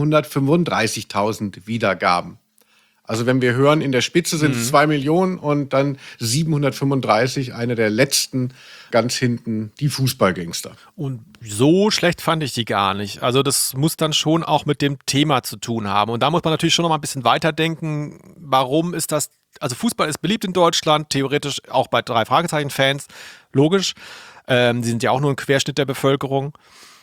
735.000 Wiedergaben. Also wenn wir hören, in der Spitze sind es 2 Millionen und dann 735, eine der letzten, ganz hinten, die Fußballgangster. Und so schlecht fand ich die gar nicht. Also das muss dann schon auch mit dem Thema zu tun haben. Und da muss man natürlich schon noch mal ein bisschen weiterdenken. Warum ist das, also Fußball ist beliebt in Deutschland, theoretisch auch bei 3 Fragezeichen-Fans, logisch. Die sind ja auch nur ein Querschnitt der Bevölkerung.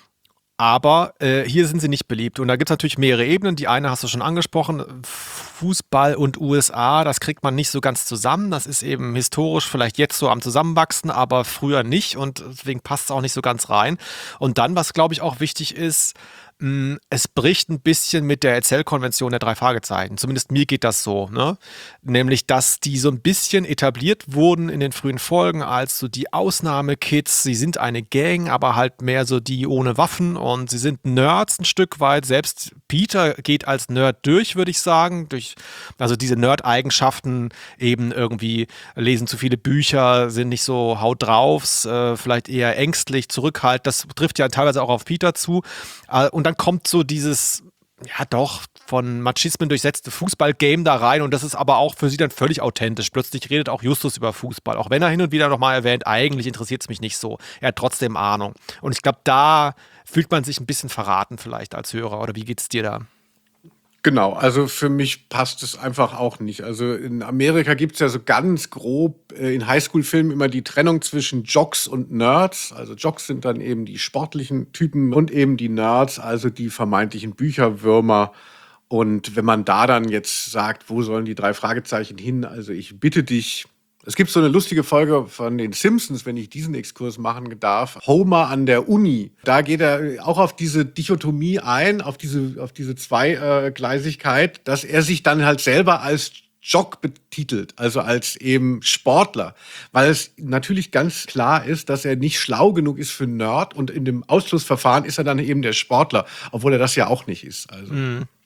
Aber hier sind sie nicht beliebt. Und da gibt es natürlich mehrere Ebenen. Die eine hast du schon angesprochen, Fußball und USA, das kriegt man nicht so ganz zusammen. Das ist eben historisch vielleicht jetzt so am Zusammenwachsen, aber früher nicht. Und deswegen passt es auch nicht so ganz rein. Und dann, was glaube ich auch wichtig ist, es bricht ein bisschen mit der Erzählkonvention der 3 Fragezeichen. Zumindest mir geht das so, ne? Nämlich, dass die so ein bisschen etabliert wurden in den frühen Folgen als so die Ausnahmekids. Sie sind eine Gang, aber halt mehr so die ohne Waffen und sie sind Nerds ein Stück weit. Selbst Peter geht als Nerd durch, würde ich sagen. Also diese Nerd-Eigenschaften, eben irgendwie lesen zu viele Bücher, sind nicht so haut draufs, vielleicht eher ängstlich, zurückhaltend. Das trifft ja teilweise auch auf Peter zu. Und dann kommt so dieses, ja doch, von Machismen durchsetzte Fußball-Game da rein und das ist aber auch für sie dann völlig authentisch. Plötzlich redet auch Justus über Fußball, auch wenn er hin und wieder nochmal erwähnt, eigentlich interessiert es mich nicht so. Er hat trotzdem Ahnung. Und ich glaube, da fühlt man sich ein bisschen verraten vielleicht als Hörer. Oder wie geht's dir da? Genau, also für mich passt es einfach auch nicht. Also in Amerika gibt es ja so ganz grob in Highschool-Filmen immer die Trennung zwischen Jocks und Nerds. Also Jocks sind dann eben die sportlichen Typen und eben die Nerds, also die vermeintlichen Bücherwürmer. Und wenn man da dann jetzt sagt, wo sollen die 3 Fragezeichen hin? Also ich bitte dich. Es gibt so eine lustige Folge von den Simpsons, wenn ich diesen Exkurs machen darf. Homer an der Uni. Da geht er auch auf diese Dichotomie ein, auf diese Zweigleisigkeit, dass er sich dann halt selber als Jock betitelt, also als eben Sportler. Weil es natürlich ganz klar ist, dass er nicht schlau genug ist für Nerd und in dem Ausschlussverfahren ist er dann eben der Sportler, obwohl er das ja auch nicht ist. Also.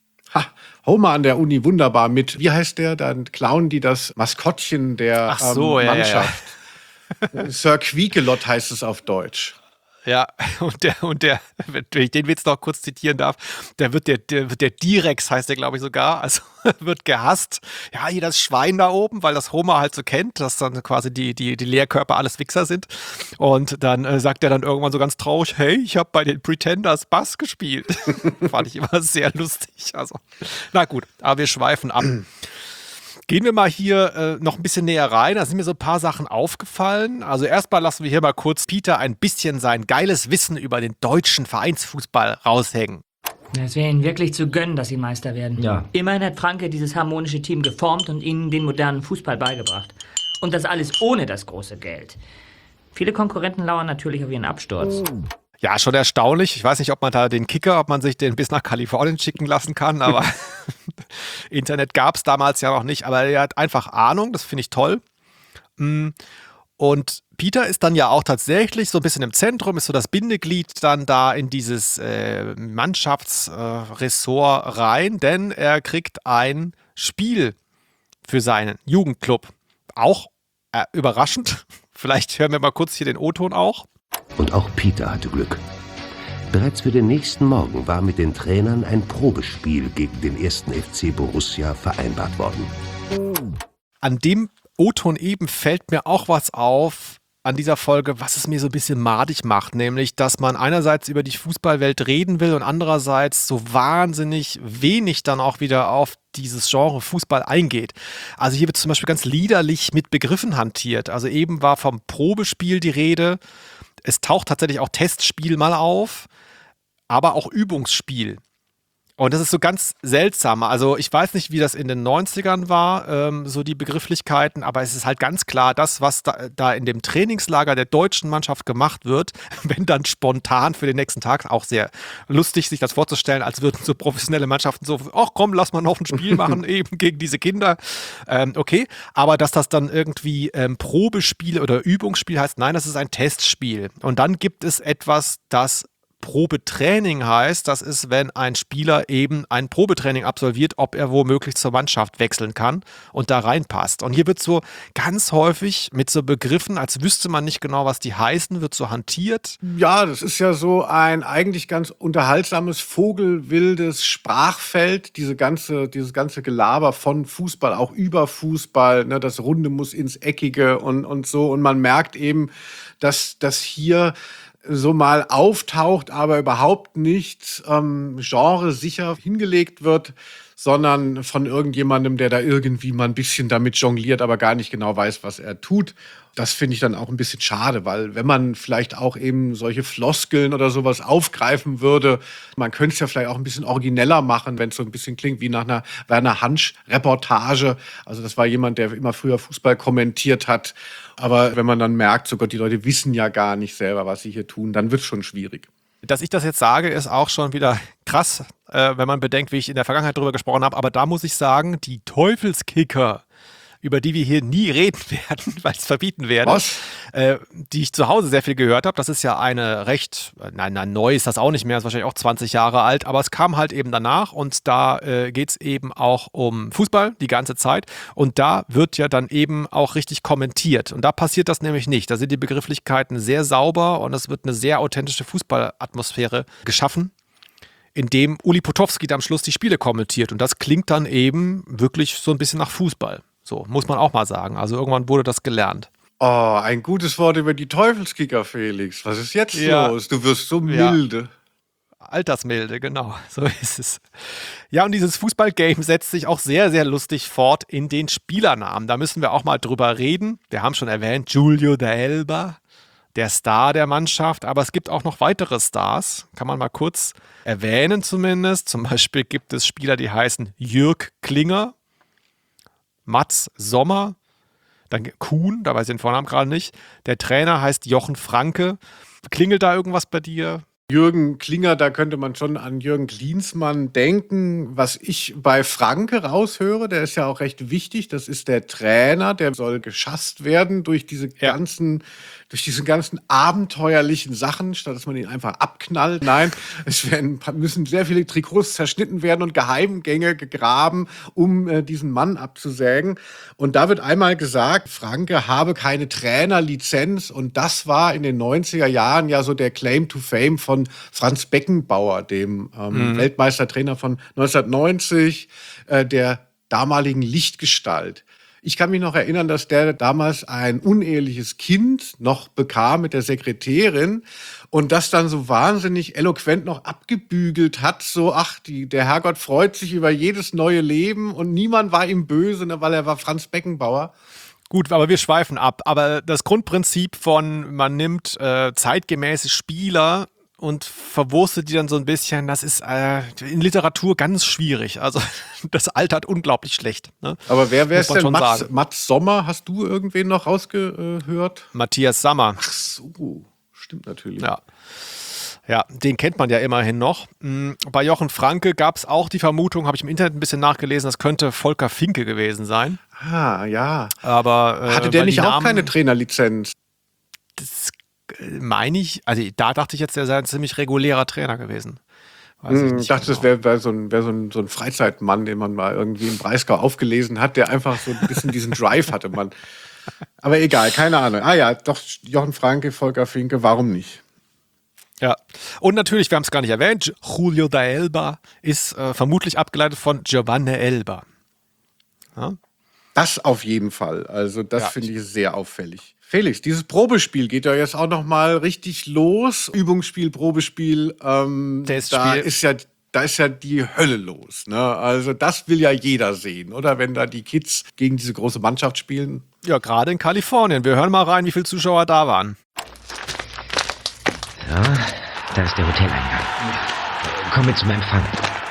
Homer an der Uni, wunderbar mit, wie heißt der? Dann klauen die das Maskottchen der Mannschaft. Ja. Sir Quiekelot heißt es auf Deutsch. Ja, und der, wenn ich den Witz noch kurz zitieren darf, der Direx heißt der, glaube ich, sogar, also wird gehasst. Ja, hier das Schwein da oben, weil das Homer halt so kennt, dass dann quasi die Lehrkörper alles Wichser sind. Und dann sagt er dann irgendwann so ganz traurig, hey, ich habe bei den Pretenders Bass gespielt. Fand ich immer sehr lustig. Also, na gut, aber wir schweifen ab. Gehen wir mal hier noch ein bisschen näher rein. Da sind mir so ein paar Sachen aufgefallen. Also erstmal lassen wir hier mal kurz Peter ein bisschen sein geiles Wissen über den deutschen Vereinsfußball raushängen. Es wäre ihnen wirklich zu gönnen, dass sie Meister werden. Ja. Immerhin hat Franke dieses harmonische Team geformt und ihnen den modernen Fußball beigebracht. Und das alles ohne das große Geld. Viele Konkurrenten lauern natürlich auf ihren Absturz. Ja, schon erstaunlich. Ich weiß nicht, ob man da den Kicker, ob man sich den bis nach Kalifornien schicken lassen kann, aber Internet gab es damals ja noch nicht. Aber er hat einfach Ahnung, das finde ich toll. Und Peter ist dann ja auch tatsächlich so ein bisschen im Zentrum, ist so das Bindeglied dann da in dieses Mannschaftsressort rein, denn er kriegt ein Spiel für seinen Jugendclub. Auch überraschend. Vielleicht hören wir mal kurz hier den O-Ton auch. Und auch Peter hatte Glück. Bereits für den nächsten Morgen war mit den Trainern ein Probespiel gegen den 1. FC Borussia vereinbart worden. An dem O-Ton eben fällt mir auch was auf an dieser Folge, was es mir so ein bisschen madig macht, nämlich, dass man einerseits über die Fußballwelt reden will und andererseits so wahnsinnig wenig dann auch wieder auf dieses Genre Fußball eingeht. Also hier wird zum Beispiel ganz liederlich mit Begriffen hantiert. Also eben war vom Probespiel die Rede. Es taucht tatsächlich auch Testspiel mal auf, aber auch Übungsspiel. Und das ist so ganz seltsam. Also ich weiß nicht, wie das in den 90ern war, so die Begrifflichkeiten, aber es ist halt ganz klar, das, was da in dem Trainingslager der deutschen Mannschaft gemacht wird, wenn dann spontan für den nächsten Tag, auch sehr lustig, sich das vorzustellen, als würden so professionelle Mannschaften so, ach komm, lass mal noch ein Spiel machen, eben gegen diese Kinder. Okay, aber dass das dann irgendwie Probespiel oder Übungsspiel heißt, nein, das ist ein Testspiel. Und dann gibt es etwas, das Probetraining heißt, das ist, wenn ein Spieler eben ein Probetraining absolviert, ob er womöglich zur Mannschaft wechseln kann und da reinpasst. Und hier wird so ganz häufig mit so Begriffen, als wüsste man nicht genau, was die heißen, wird so hantiert. Ja, das ist ja so ein eigentlich ganz unterhaltsames, vogelwildes Sprachfeld, dieses ganze Gelaber von Fußball, auch über Fußball, ne, das Runde muss ins Eckige und so. Und man merkt eben, dass das hier so mal auftaucht, aber überhaupt nicht genresicher hingelegt wird, sondern von irgendjemandem, der da irgendwie mal ein bisschen damit jongliert, aber gar nicht genau weiß, was er tut. Das finde ich dann auch ein bisschen schade, weil wenn man vielleicht auch eben solche Floskeln oder sowas aufgreifen würde, man könnte es ja vielleicht auch ein bisschen origineller machen, wenn es so ein bisschen klingt wie nach einer Werner Hansch-Reportage. Also das war jemand, der immer früher Fußball kommentiert hat. Aber wenn man dann merkt, so Gott, die Leute wissen ja gar nicht selber, was sie hier tun, dann wird es schon schwierig. Dass ich das jetzt sage, ist auch schon wieder krass, wenn man bedenkt, wie ich in der Vergangenheit drüber gesprochen habe. Aber da muss ich sagen, die Teufelskicker, über die wir hier nie reden werden, weil es verbieten werden, die ich zu Hause sehr viel gehört habe. Das ist ja eine recht, nein, neu ist das auch nicht mehr, ist wahrscheinlich auch 20 Jahre alt, aber es kam halt eben danach und da geht es eben auch um Fußball die ganze Zeit und da wird ja dann eben auch richtig kommentiert und da passiert das nämlich nicht. Da sind die Begrifflichkeiten sehr sauber und es wird eine sehr authentische Fußballatmosphäre geschaffen, indem Uli Potowski da am Schluss die Spiele kommentiert und das klingt dann eben wirklich so ein bisschen nach Fußball. So, muss man auch mal sagen. Also irgendwann wurde das gelernt. Oh, ein gutes Wort über die Teufelskicker, Felix. Was ist jetzt los? Du wirst so milde. Altersmilde, genau. So ist es. Ja, und dieses Fußballgame setzt sich auch sehr, sehr lustig fort in den Spielernamen. Da müssen wir auch mal drüber reden. Wir haben schon erwähnt, Giulio d'Elba, der Star der Mannschaft. Aber es gibt auch noch weitere Stars. Kann man mal kurz erwähnen zumindest. Zum Beispiel gibt es Spieler, die heißen Jürg Klinger, Mats Sommer, dann Kuhn, da weiß ich den Vornamen gerade nicht. Der Trainer heißt Jochen Franke. Klingelt da irgendwas bei dir? Jürgen Klinger, da könnte man schon an Jürgen Klinsmann denken. Was ich bei Franke raushöre, der ist ja auch recht wichtig, das ist der Trainer, der soll geschasst werden durch diese ganzen abenteuerlichen Sachen, statt dass man ihn einfach abknallt. Nein, müssen sehr viele Trikots zerschnitten werden und Geheimgänge gegraben, um diesen Mann abzusägen. Und da wird einmal gesagt, Franke habe keine Trainerlizenz und das war in den 90er Jahren ja so der Claim to Fame von Franz Beckenbauer, dem Weltmeistertrainer von 1990, der damaligen Lichtgestalt. Ich kann mich noch erinnern, dass der damals ein uneheliches Kind noch bekam mit der Sekretärin und das dann so wahnsinnig eloquent noch abgebügelt hat. So, der Herrgott freut sich über jedes neue Leben und niemand war ihm böse, ne, weil er war Franz Beckenbauer. Gut, aber wir schweifen ab. Aber das Grundprinzip von, man nimmt zeitgemäße Spieler und verwurstet die dann so ein bisschen, das ist in Literatur ganz schwierig. Also das altert unglaublich schlecht. Ne? Aber wer wäre es Muss man denn? schon sagen. Mats Sommer, hast du irgendwen noch rausgehört? Matthias Sammer. Ach so, stimmt natürlich. Ja. Ja, den kennt man ja immerhin noch. Bei Jochen Franke gab es auch die Vermutung, habe ich im Internet ein bisschen nachgelesen, das könnte Volker Finke gewesen sein. Ah, ja. Aber hatte der weil die nicht auch Namen- keine Trainerlizenz? Das meine ich, also da dachte ich jetzt, der sei ein ziemlich regulärer Trainer gewesen. Weiß Ich dachte, das wäre so ein Freizeitmann, den man mal irgendwie im Breisgau aufgelesen hat, der einfach so ein bisschen diesen Drive hatte. Aber egal, keine Ahnung. Ah ja, doch, Jochen Franke, Volker Finke, warum nicht? Ja, und natürlich, wir haben es gar nicht erwähnt, Julio da Elba ist vermutlich abgeleitet von Giovanni Elba. Ja? Das auf jeden Fall. Also das Ja. finde ich sehr auffällig. Felix, dieses Probespiel geht ja jetzt auch noch mal richtig los. Übungsspiel, Probespiel. Testspiel. Da ist ja die Hölle los. Ne? Also das will ja jeder sehen, oder? Wenn da die Kids gegen diese große Mannschaft spielen. Ja, gerade in Kalifornien. Wir hören mal rein, wie viele Zuschauer da waren. So, da ist der Hoteleingang. Komm mit zum Empfang.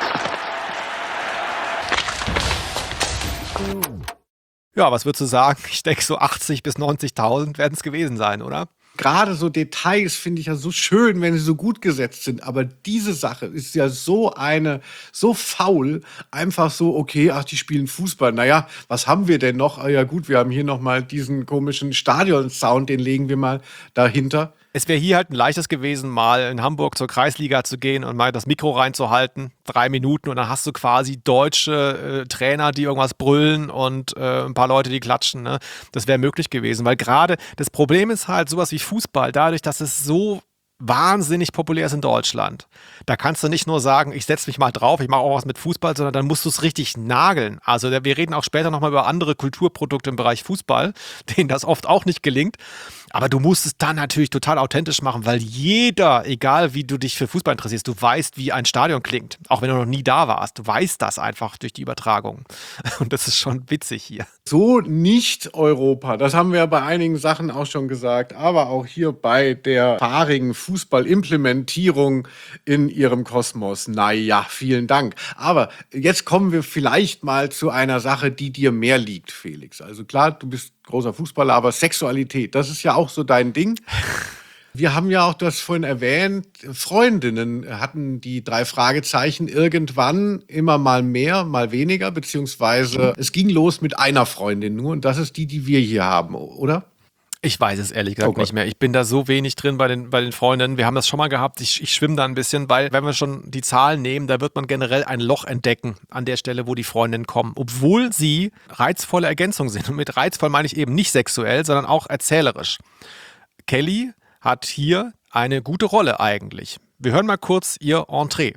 Ja, was würdest du sagen? Ich denke, so 80.000 bis 90.000 werden es gewesen sein, oder? Gerade so Details finde ich ja so schön, wenn sie so gut gesetzt sind. Aber diese Sache ist ja so faul. Einfach so, okay, die spielen Fußball. Naja, was haben wir denn noch? Ja gut, wir haben hier noch mal diesen komischen Stadion-Sound, den legen wir mal dahinter. Es wäre hier halt ein leichtes gewesen, mal in Hamburg zur Kreisliga zu gehen und mal das Mikro reinzuhalten, 3 Minuten, und dann hast du quasi deutsche Trainer, die irgendwas brüllen und ein paar Leute, die klatschen. Ne? Das wäre möglich gewesen, weil gerade das Problem ist halt sowas wie Fußball, dadurch, dass es so wahnsinnig populär ist in Deutschland. Da kannst du nicht nur sagen, ich setze mich mal drauf, ich mache auch was mit Fußball, sondern dann musst du es richtig nageln. Also wir reden auch später nochmal über andere Kulturprodukte im Bereich Fußball, denen das oft auch nicht gelingt. Aber du musst es dann natürlich total authentisch machen, weil jeder, egal wie du dich für Fußball interessierst, du weißt, wie ein Stadion klingt. Auch wenn du noch nie da warst. Du weißt das einfach durch die Übertragung. Und das ist schon witzig hier. So nicht Europa. Das haben wir bei einigen Sachen auch schon gesagt. Aber auch hier bei der fahrigen Fußballimplementierung in ihrem Kosmos. Naja, vielen Dank. Aber jetzt kommen wir vielleicht mal zu einer Sache, die dir mehr liegt, Felix. Also klar, du bist großer Fußballer, aber Sexualität, das ist ja auch so dein Ding. Wir haben ja auch das vorhin erwähnt, Freundinnen hatten die 3 Fragezeichen irgendwann immer mal mehr, mal weniger, beziehungsweise es ging los mit einer Freundin nur und das ist die wir hier haben, oder? Ich weiß es ehrlich gesagt Oh Gott. nicht mehr. Ich bin da so wenig drin bei den Freundinnen. Wir haben das schon mal gehabt. Ich schwimme da ein bisschen, weil wenn wir schon die Zahlen nehmen, da wird man generell ein Loch entdecken an der Stelle, wo die Freundinnen kommen. Obwohl sie reizvolle Ergänzungen sind. Und mit reizvoll meine ich eben nicht sexuell, sondern auch erzählerisch. Kelly hat hier eine gute Rolle eigentlich. Wir hören mal kurz ihr Entree.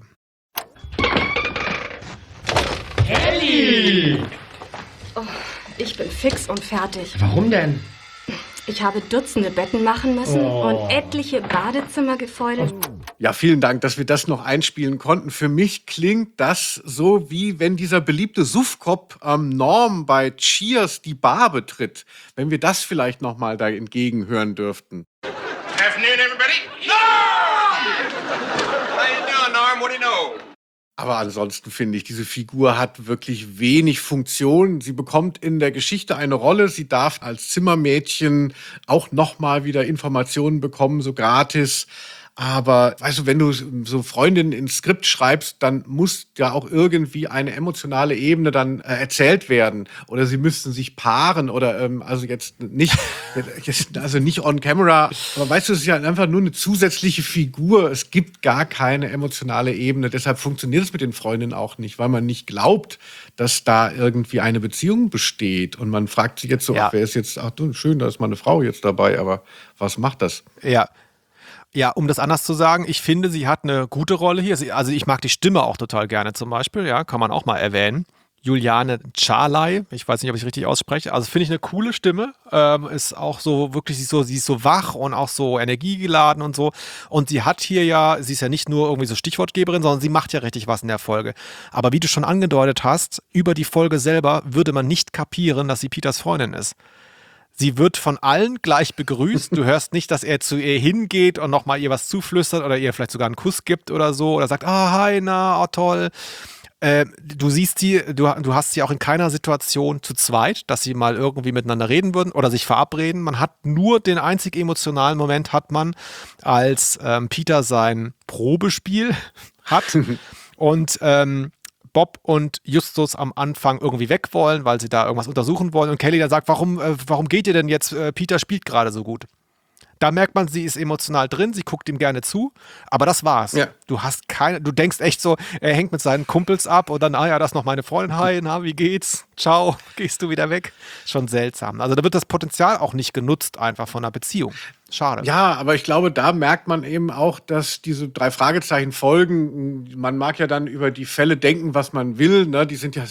Ich bin fix und fertig. Warum denn? Ich habe Dutzende Betten machen müssen und etliche Badezimmer gefeudelt. Ja, vielen Dank, dass wir das noch einspielen konnten. Für mich klingt das so, wie wenn dieser beliebte Suffkopf Norm bei Cheers die Bar betritt. Wenn wir das vielleicht noch mal da entgegenhören dürften. Afternoon, everybody. Norm! How you doing, Norm? What do you know? Aber ansonsten finde ich, diese Figur hat wirklich wenig Funktion. Sie bekommt in der Geschichte eine Rolle. Sie darf als Zimmermädchen auch noch mal wieder Informationen bekommen, so gratis. Aber weißt du, wenn du so Freundinnen ins Skript schreibst, dann muss ja auch irgendwie eine emotionale Ebene dann erzählt werden. Oder sie müssten sich paaren oder also jetzt nicht on camera. Aber weißt du, es ist ja einfach nur eine zusätzliche Figur. Es gibt gar keine emotionale Ebene. Deshalb funktioniert es mit den Freundinnen auch nicht, weil man nicht glaubt, dass da irgendwie eine Beziehung besteht. Und man fragt sich jetzt so, Ja. ach, wer ist jetzt, ach du, schön, da ist meine Frau jetzt dabei, aber was macht das? Ja, um das anders zu sagen, ich finde, sie hat eine gute Rolle hier. Also ich mag die Stimme auch total gerne zum Beispiel, ja, kann man auch mal erwähnen. Juliane Charley, ich weiß nicht, ob ich es richtig ausspreche, also finde ich eine coole Stimme, ist auch so wirklich, sie ist so wach und auch so energiegeladen und so und sie ist ja nicht nur irgendwie so Stichwortgeberin, sondern sie macht ja richtig was in der Folge. Aber wie du schon angedeutet hast, über die Folge selber würde man nicht kapieren, dass sie Peters Freundin ist. Sie wird von allen gleich begrüßt. Du hörst nicht, dass er zu ihr hingeht und nochmal ihr was zuflüstert oder ihr vielleicht sogar einen Kuss gibt oder so oder sagt, hi, na, oh, toll. Du siehst du hast sie auch in keiner Situation zu zweit, dass sie mal irgendwie miteinander reden würden oder sich verabreden. Man hat nur den einzig emotionalen Moment hat man, als Peter sein Probespiel hat und Bob und Justus am Anfang irgendwie weg wollen, weil sie da irgendwas untersuchen wollen und Kelly dann sagt, warum geht ihr denn jetzt? Peter spielt gerade so gut. Da merkt man, sie ist emotional drin, sie guckt ihm gerne zu, aber das war's. Ja. Du denkst echt so, er hängt mit seinen Kumpels ab und dann, das ist noch meine Freundin, hi, na, wie geht's? Ciao, gehst du wieder weg? Schon seltsam. Also da wird das Potenzial auch nicht genutzt einfach von einer Beziehung. Schade. Ja, aber ich glaube, da merkt man eben auch, dass diese 3 Fragezeichen folgen. Man mag ja dann über die Fälle denken, was man will. Ne? Die sind ja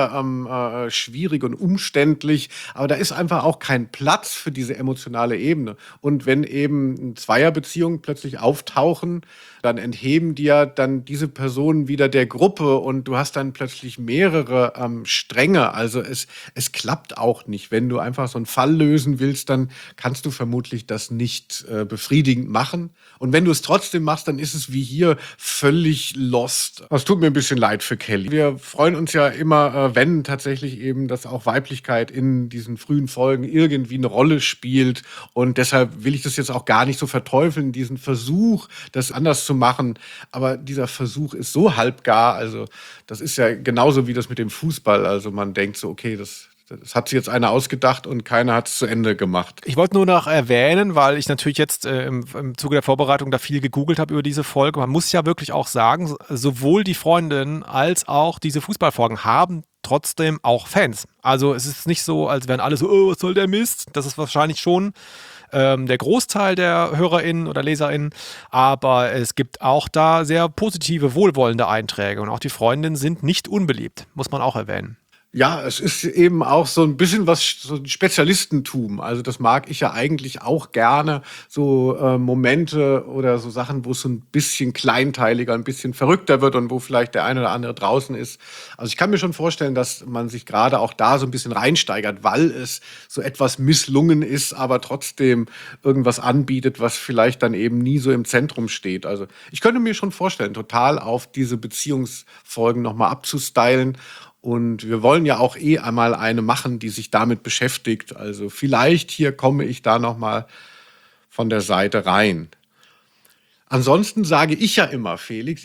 sehr schwierig und umständlich. Aber da ist einfach auch kein Platz für diese emotionale Ebene. Und wenn eben Zweierbeziehungen plötzlich auftauchen, dann entheben die ja dann diese Personen wieder der Gruppe und du hast dann plötzlich mehrere Stränge. Also es klappt auch nicht. Wenn du einfach so einen Fall lösen willst, dann kannst du vermutlich das nicht befriedigend machen. Und wenn du es trotzdem machst, dann ist es wie hier völlig lost. Es tut mir ein bisschen leid für Kelly. Wir freuen uns ja immer, wenn tatsächlich eben, dass auch Weiblichkeit in diesen frühen Folgen irgendwie eine Rolle spielt. Und deshalb will ich das jetzt auch gar nicht so verteufeln, diesen Versuch, das anders zu machen. Aber dieser Versuch ist so halbgar. Also das ist ja genauso wie das mit dem Fußball. Also man denkt so, okay, das hat sich jetzt einer ausgedacht und keiner hat es zu Ende gemacht. Ich wollte nur noch erwähnen, weil ich natürlich jetzt im Zuge der Vorbereitung da viel gegoogelt habe über diese Folge. Man muss ja wirklich auch sagen, sowohl die Freundin als auch diese Fußballfolgen haben trotzdem auch Fans. Also es ist nicht so, als wären alle so, was soll der Mist? Das ist wahrscheinlich schon der Großteil der HörerInnen oder LeserInnen, aber es gibt auch da sehr positive, wohlwollende Einträge und auch die Freundinnen sind nicht unbeliebt, muss man auch erwähnen. Ja, es ist eben auch so ein bisschen so ein Spezialistentum. Also das mag ich ja eigentlich auch gerne, so Momente oder so Sachen, wo es so ein bisschen kleinteiliger, ein bisschen verrückter wird und wo vielleicht der eine oder andere draußen ist. Also ich kann mir schon vorstellen, dass man sich gerade auch da so ein bisschen reinsteigert, weil es so etwas misslungen ist, aber trotzdem irgendwas anbietet, was vielleicht dann eben nie so im Zentrum steht. Also ich könnte mir schon vorstellen, total auf diese Beziehungsfolgen nochmal abzustylen. Und wir wollen ja auch einmal eine machen, die sich damit beschäftigt. Also vielleicht hier komme ich da noch mal von der Seite rein. Ansonsten sage ich ja immer, Felix,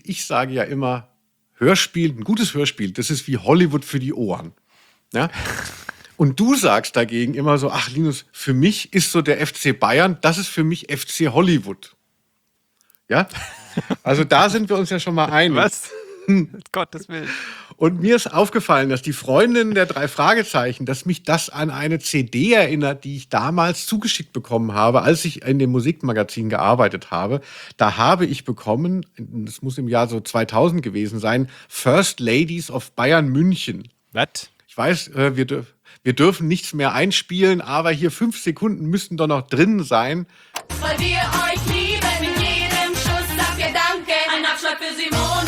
Hörspiel, ein gutes Hörspiel, das ist wie Hollywood für die Ohren. Ja? Und du sagst dagegen immer so, ach Linus, für mich ist so der FC Bayern, das ist für mich FC Hollywood. Ja? Also da sind wir uns ja schon mal einig. Was? Gottes Willen. Und mir ist aufgefallen, dass die Freundin der 3 Fragezeichen, dass mich das an eine CD erinnert, die ich damals zugeschickt bekommen habe, als ich in dem Musikmagazin gearbeitet habe. Da habe ich bekommen, das muss im Jahr so 2000 gewesen sein, First Ladies of Bayern München. Was? Ich weiß, wir dürfen nichts mehr einspielen, aber hier 5 Sekunden müssten doch noch drin sein. Weil wir euch lieben, mit jedem Schuss sagt ihr Danke. Ein Abschlag für Simone.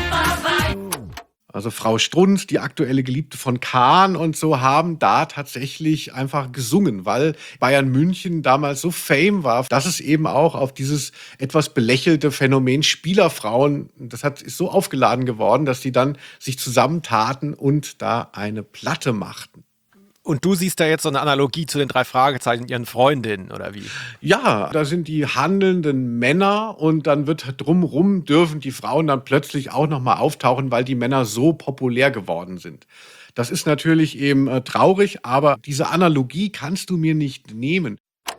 Also Frau Strunz, die aktuelle Geliebte von Kahn und so, haben da tatsächlich einfach gesungen, weil Bayern München damals so fame war, dass es eben auch auf dieses etwas belächelte Phänomen Spielerfrauen, ist so aufgeladen geworden, dass die dann sich zusammentaten und da eine Platte machten. Und du siehst da jetzt so eine Analogie zu den 3 Fragezeichen, ihren Freundinnen, oder wie? Ja, da sind die handelnden Männer und dann wird drumrum dürfen die Frauen dann plötzlich auch nochmal auftauchen, weil die Männer so populär geworden sind. Das ist natürlich eben traurig, aber diese Analogie kannst du mir nicht nehmen.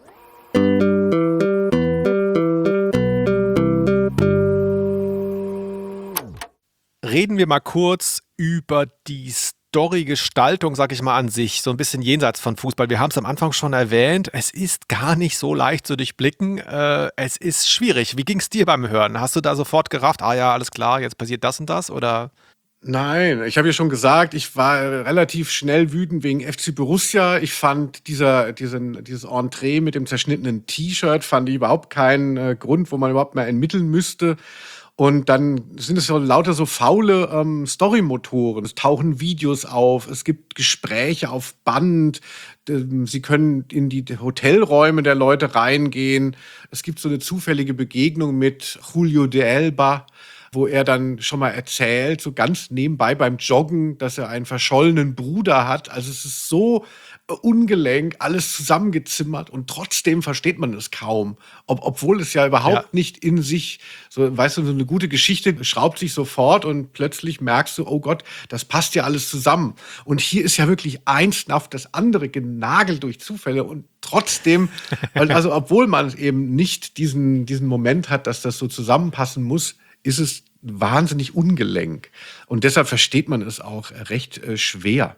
Reden wir mal kurz über die Story-Gestaltung, sag ich mal, an sich, so ein bisschen jenseits von Fußball. Wir haben es am Anfang schon erwähnt, es ist gar nicht so leicht zu durchblicken. Es ist schwierig. Wie ging es dir beim Hören? Hast du da sofort gerafft, ja, alles klar, jetzt passiert das und das, oder? Nein, ich habe ja schon gesagt, ich war relativ schnell wütend wegen FC Borussia. Ich fand dieses Entree mit dem zerschnittenen T-Shirt fand ich überhaupt keinen Grund, wo man überhaupt mal ermitteln müsste. Und dann sind es so lauter so faule Storymotoren. Es tauchen Videos auf, es gibt Gespräche auf Band. Sie können in die Hotelräume der Leute reingehen. Es gibt so eine zufällige Begegnung mit Julio de Elba, wo er dann schon mal erzählt, so ganz nebenbei beim Joggen, dass er einen verschollenen Bruder hat. Also es ist so ungelenk, alles zusammengezimmert und trotzdem versteht man es kaum. Obwohl es ja überhaupt nicht in sich, so, weißt du, so eine gute Geschichte schraubt sich sofort und plötzlich merkst du, oh Gott, das passt ja alles zusammen. Und hier ist ja wirklich eins auf das andere genagelt durch Zufälle und trotzdem, also obwohl man eben nicht diesen Moment hat, dass das so zusammenpassen muss, ist es wahnsinnig ungelenk. Und deshalb versteht man es auch recht schwer.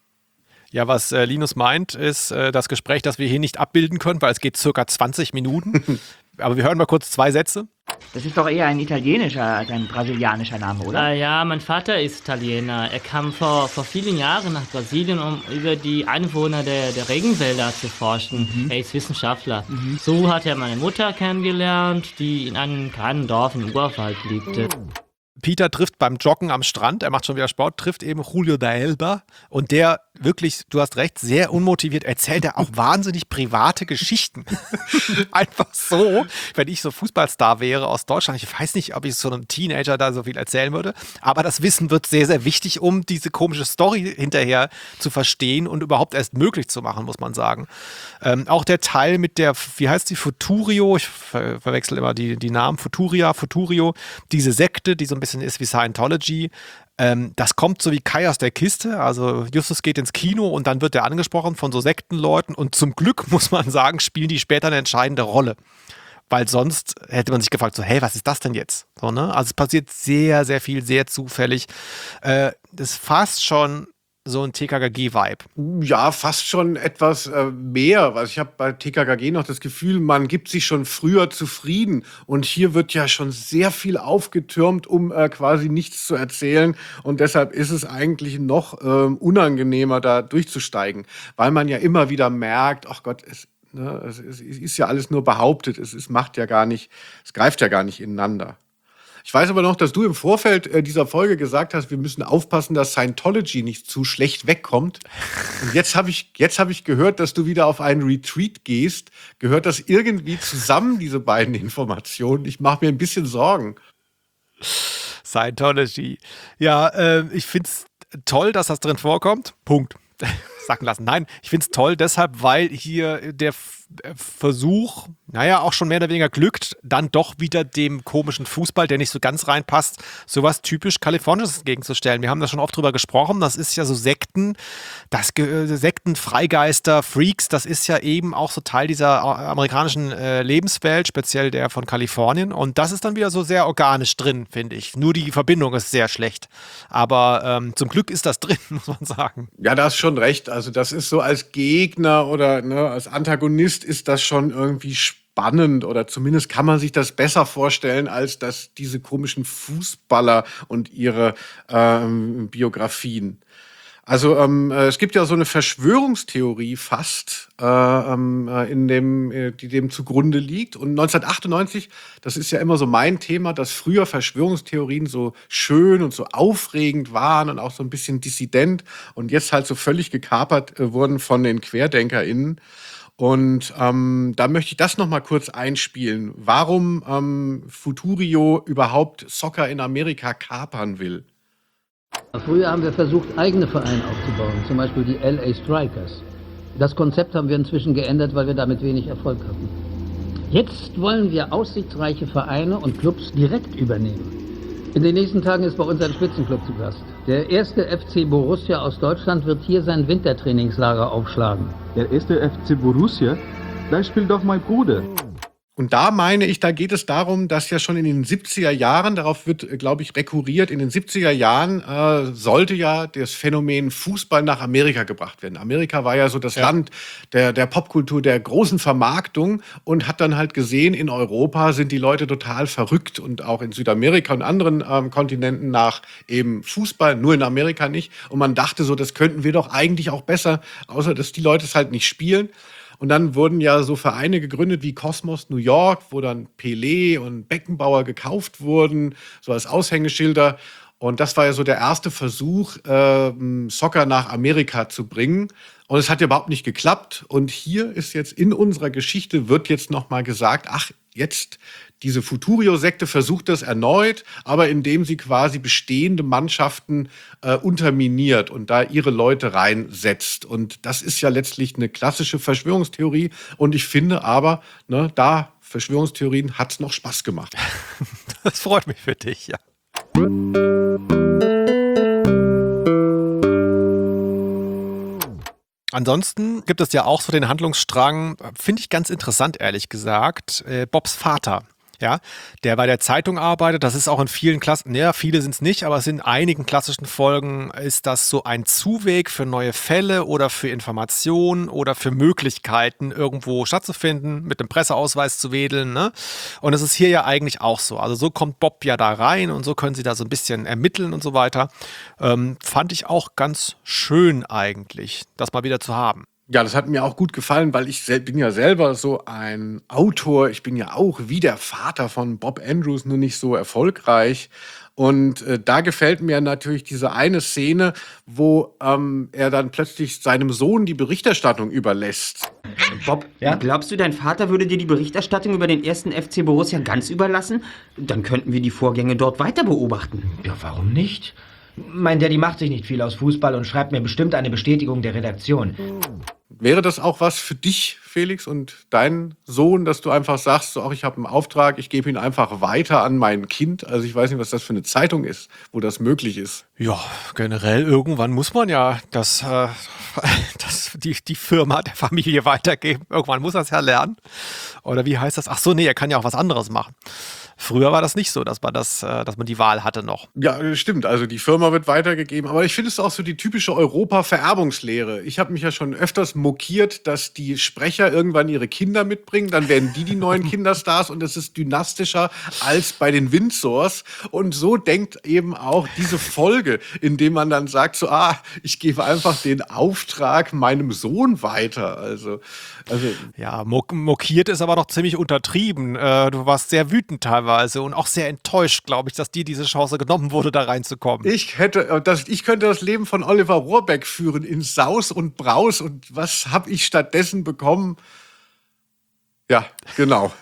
Ja, was Linus meint, ist das Gespräch, das wir hier nicht abbilden können, weil es geht circa 20 Minuten. Aber wir hören mal kurz 2 Sätze. Das ist doch eher ein italienischer als ein brasilianischer Name, oder? Ja, mein Vater ist Italiener. Er kam vor vielen Jahren nach Brasilien, um über die Einwohner der Regenwälder zu forschen. Er ist Wissenschaftler. So hat er meine Mutter kennengelernt, die in einem kleinen Dorf im Urwald lebte. Peter trifft beim Joggen am Strand, er macht schon wieder Sport, trifft eben Julio de Elba und der wirklich, du hast recht, sehr unmotiviert erzählt er auch wahnsinnig private Geschichten. Einfach so, wenn ich so Fußballstar wäre aus Deutschland, ich weiß nicht, ob ich so einem Teenager da so viel erzählen würde, aber das Wissen wird sehr, sehr wichtig, um diese komische Story hinterher zu verstehen und überhaupt erst möglich zu machen, muss man sagen. Auch der Teil mit der, wie heißt die, Futurio, ich verwechsel immer die Namen, Futurio, diese Sekte, die so ein bisschen ist wie Scientology. Das kommt so wie Kai aus der Kiste. Also Justus geht ins Kino und dann wird er angesprochen von so Sektenleuten und zum Glück, muss man sagen, spielen die später eine entscheidende Rolle. Weil sonst hätte man sich gefragt, so, hey, was ist das denn jetzt? So, ne? Also es passiert sehr, sehr viel, sehr zufällig. Das ist fast schon so ein TKKG-Vibe. Ja, fast schon etwas mehr. Also ich habe bei TKKG noch das Gefühl, man gibt sich schon früher zufrieden. Und hier wird ja schon sehr viel aufgetürmt, um quasi nichts zu erzählen. Und deshalb ist es eigentlich noch unangenehmer, da durchzusteigen. Weil man ja immer wieder merkt, ach Gott, es ist ja alles nur behauptet. Es macht ja gar nicht, es greift ja gar nicht ineinander. Ich weiß aber noch, dass du im Vorfeld dieser Folge gesagt hast, wir müssen aufpassen, dass Scientology nicht zu schlecht wegkommt. Und jetzt habe ich gehört, dass du wieder auf einen Retreat gehst. Gehört das irgendwie zusammen, diese beiden Informationen? Ich mache mir ein bisschen Sorgen. Scientology. Ja, ich finde es toll, dass das drin vorkommt. Punkt. Sacken lassen. Nein, ich finde es toll deshalb, weil hier der Versuch, auch schon mehr oder weniger glückt, dann doch wieder dem komischen Fußball, der nicht so ganz reinpasst, sowas typisch Kalifornisches entgegenzustellen. Wir haben da schon oft drüber gesprochen, das ist ja so Sekten, Sekten, Freigeister, Freaks, das ist ja eben auch so Teil dieser amerikanischen Lebenswelt, speziell der von Kalifornien und das ist dann wieder so sehr organisch drin, finde ich. Nur die Verbindung ist sehr schlecht, aber zum Glück ist das drin, muss man sagen. Ja, da hast schon recht, also das ist so als Gegner oder als Antagonist ist das schon irgendwie spannend oder zumindest kann man sich das besser vorstellen, als dass diese komischen Fußballer und ihre Biografien. Also es gibt ja so eine Verschwörungstheorie fast, die dem zugrunde liegt. Und 1998, das ist ja immer so mein Thema, dass früher Verschwörungstheorien so schön und so aufregend waren und auch so ein bisschen dissident und jetzt halt so völlig gekapert wurden von den QuerdenkerInnen. Und da möchte ich das noch mal kurz einspielen, warum Futurio überhaupt Soccer in Amerika kapern will. Früher haben wir versucht, eigene Vereine aufzubauen, zum Beispiel die LA Strikers. Das Konzept haben wir inzwischen geändert, weil wir damit wenig Erfolg hatten. Jetzt wollen wir aussichtsreiche Vereine und Clubs direkt übernehmen. In den nächsten Tagen ist bei uns ein Spitzenclub zu Gast. Der erste FC Borussia aus Deutschland wird hier sein Wintertrainingslager aufschlagen. Der erste FC Borussia? Da spielt doch mein Bruder. Und da meine ich, da geht es darum, dass ja schon in den 70er Jahren, darauf wird, glaube ich, rekurriert, in den 70er Jahren sollte ja das Phänomen Fußball nach Amerika gebracht werden. Amerika war ja so das Land der Popkultur, der großen Vermarktung und hat dann halt gesehen, in Europa sind die Leute total verrückt und auch in Südamerika und anderen Kontinenten nach eben Fußball, nur in Amerika nicht. Und man dachte so, das könnten wir doch eigentlich auch besser, außer dass die Leute es halt nicht spielen. Und dann wurden ja so Vereine gegründet wie Cosmos New York, wo dann Pelé und Beckenbauer gekauft wurden, so als Aushängeschilder. Und das war ja so der erste Versuch, Soccer nach Amerika zu bringen. Und es hat ja überhaupt nicht geklappt. Und hier ist jetzt in unserer Geschichte, wird jetzt nochmal gesagt, ach, jetzt diese Futurio-Sekte versucht das erneut, aber indem sie quasi bestehende Mannschaften unterminiert und da ihre Leute reinsetzt. Und das ist ja letztlich eine klassische Verschwörungstheorie. Und ich finde aber, ne, da Verschwörungstheorien hat es noch Spaß gemacht. Das freut mich für dich, ja. Ansonsten gibt es ja auch so den Handlungsstrang, finde ich ganz interessant, ehrlich gesagt, Bobs Vater. Ja, der bei der Zeitung arbeitet, das ist auch in vielen Klassen, ja, viele sind es nicht, aber es in einigen klassischen Folgen ist das so ein Zuweg für neue Fälle oder für Informationen oder für Möglichkeiten, irgendwo stattzufinden, mit dem Presseausweis zu wedeln, ne? Und es ist hier ja eigentlich auch so. Also so kommt Bob ja da rein und so können sie da so ein bisschen ermitteln und so weiter. Fand ich auch ganz schön eigentlich, das mal wieder zu haben. Ja, das hat mir auch gut gefallen, weil ich bin ja selber so ein Autor. Ich bin ja auch wie der Vater von Bob Andrews, nur nicht so erfolgreich. Und da gefällt mir natürlich diese eine Szene, wo er dann plötzlich seinem Sohn die Berichterstattung überlässt. Bob, glaubst du, dein Vater würde dir die Berichterstattung über den ersten FC Borussia ganz überlassen? Dann könnten wir die Vorgänge dort weiter beobachten. Ja, warum nicht? Mein Daddy macht sich nicht viel aus Fußball und schreibt mir bestimmt eine Bestätigung der Redaktion. Wäre das auch was für dich, Felix, und deinen Sohn, dass du einfach sagst, so, ich habe einen Auftrag, ich gebe ihn einfach weiter an mein Kind? Also ich weiß nicht, was das für eine Zeitung ist, wo das möglich ist. Ja, generell irgendwann muss man ja die Firma der Familie weitergeben. Irgendwann muss er es ja lernen. Oder wie heißt das? Ach so, nee, er kann ja auch was anderes machen. Früher war das nicht so, dass man die Wahl hatte noch. Ja, stimmt. Also die Firma wird weitergegeben. Aber ich finde es auch so die typische Europa-Vererbungslehre. Ich habe mich ja schon öfters mokiert, dass die Sprecher irgendwann ihre Kinder mitbringen. Dann werden die neuen Kinderstars und es ist dynastischer als bei den Windsors. Und so denkt eben auch diese Folge, indem man dann sagt so, ich gebe einfach den Auftrag meinem Sohn weiter. Also ja, mokiert ist aber noch ziemlich untertrieben. Du warst sehr wütend teilweise und auch sehr enttäuscht, glaube ich, dass dir diese Chance genommen wurde, da reinzukommen. Ich könnte das Leben von Oliver Rohrbeck führen in Saus und Braus. Und was habe ich stattdessen bekommen? Ja, genau.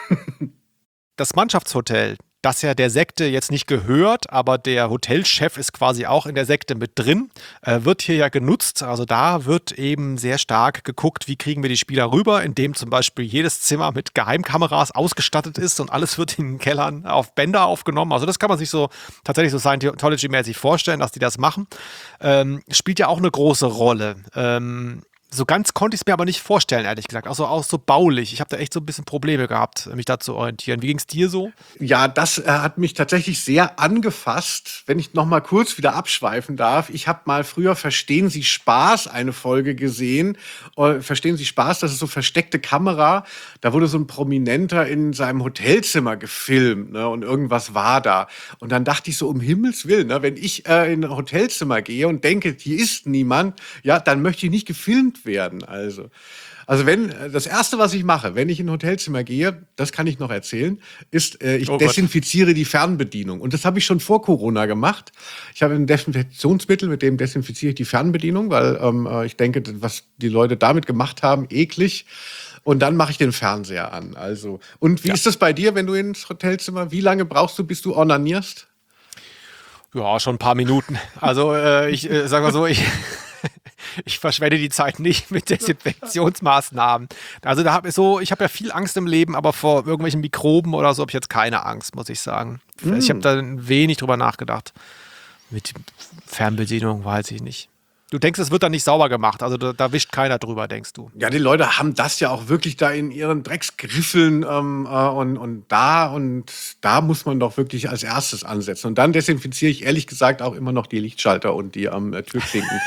Das Mannschaftshotel, das ja der Sekte jetzt nicht gehört, aber der Hotelchef ist quasi auch in der Sekte mit drin, wird hier ja genutzt. Also da wird eben sehr stark geguckt, wie kriegen wir die Spieler rüber, indem zum Beispiel jedes Zimmer mit Geheimkameras ausgestattet ist und alles wird in den Kellern auf Bänder aufgenommen. Also das kann man sich so tatsächlich so Scientology-mäßig vorstellen, dass die das machen. Spielt ja auch eine große Rolle. So ganz konnte ich es mir aber nicht vorstellen, ehrlich gesagt. Also auch so baulich. Ich habe da echt so ein bisschen Probleme gehabt, mich da zu orientieren. Wie ging es dir so? Ja, das hat mich tatsächlich sehr angefasst, wenn ich noch mal kurz wieder abschweifen darf. Ich habe mal früher Verstehen Sie Spaß eine Folge gesehen. Verstehen Sie Spaß, das ist so versteckte Kamera. Da wurde so ein Prominenter in seinem Hotelzimmer gefilmt, ne, und irgendwas war da. Und dann dachte ich so, um Himmels Willen, ne, wenn ich in ein Hotelzimmer gehe und denke, hier ist niemand, ja, dann möchte ich nicht gefilmt werden. Also wenn das Erste, was ich mache, wenn ich in ein Hotelzimmer gehe, das kann ich noch erzählen, ist, ich desinfiziere die Fernbedienung. Und das habe ich schon vor Corona gemacht. Ich habe ein Desinfektionsmittel, mit dem desinfiziere ich die Fernbedienung, weil ich denke, was die Leute damit gemacht haben, eklig. Und dann mache ich den Fernseher an. Also, und wie ist das bei dir, wenn du ins Hotelzimmer, wie lange brauchst du, bis du onanierst? Ja, schon ein paar Minuten. Also ich sag mal so, ich verschwende die Zeit nicht mit Desinfektionsmaßnahmen. Also ich habe ja viel Angst im Leben, aber vor irgendwelchen Mikroben oder so habe ich jetzt keine Angst, muss ich sagen. Ich habe da wenig drüber nachgedacht. Mit Fernbedienung weiß ich nicht. Du denkst, es wird dann nicht sauber gemacht, also da wischt keiner drüber, denkst du? Ja, die Leute haben das ja auch wirklich da in ihren Drecksgriffeln und da muss man doch wirklich als erstes ansetzen. Und dann desinfiziere ich ehrlich gesagt auch immer noch die Lichtschalter und die Türklinken.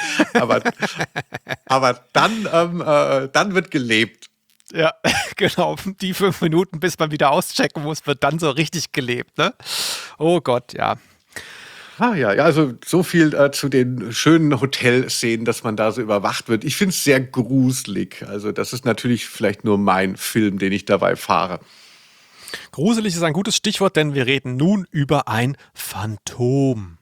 aber dann wird gelebt. Ja, genau. Die 5 Minuten, bis man wieder auschecken muss, wird dann so richtig gelebt, ne? Oh Gott, ja. Ah ja, also so viel zu den schönen Hotelszenen, dass man da so überwacht wird. Ich finde es sehr gruselig. Also das ist natürlich vielleicht nur mein Film, den ich dabei fahre. Gruselig ist ein gutes Stichwort, denn wir reden nun über ein Phantom.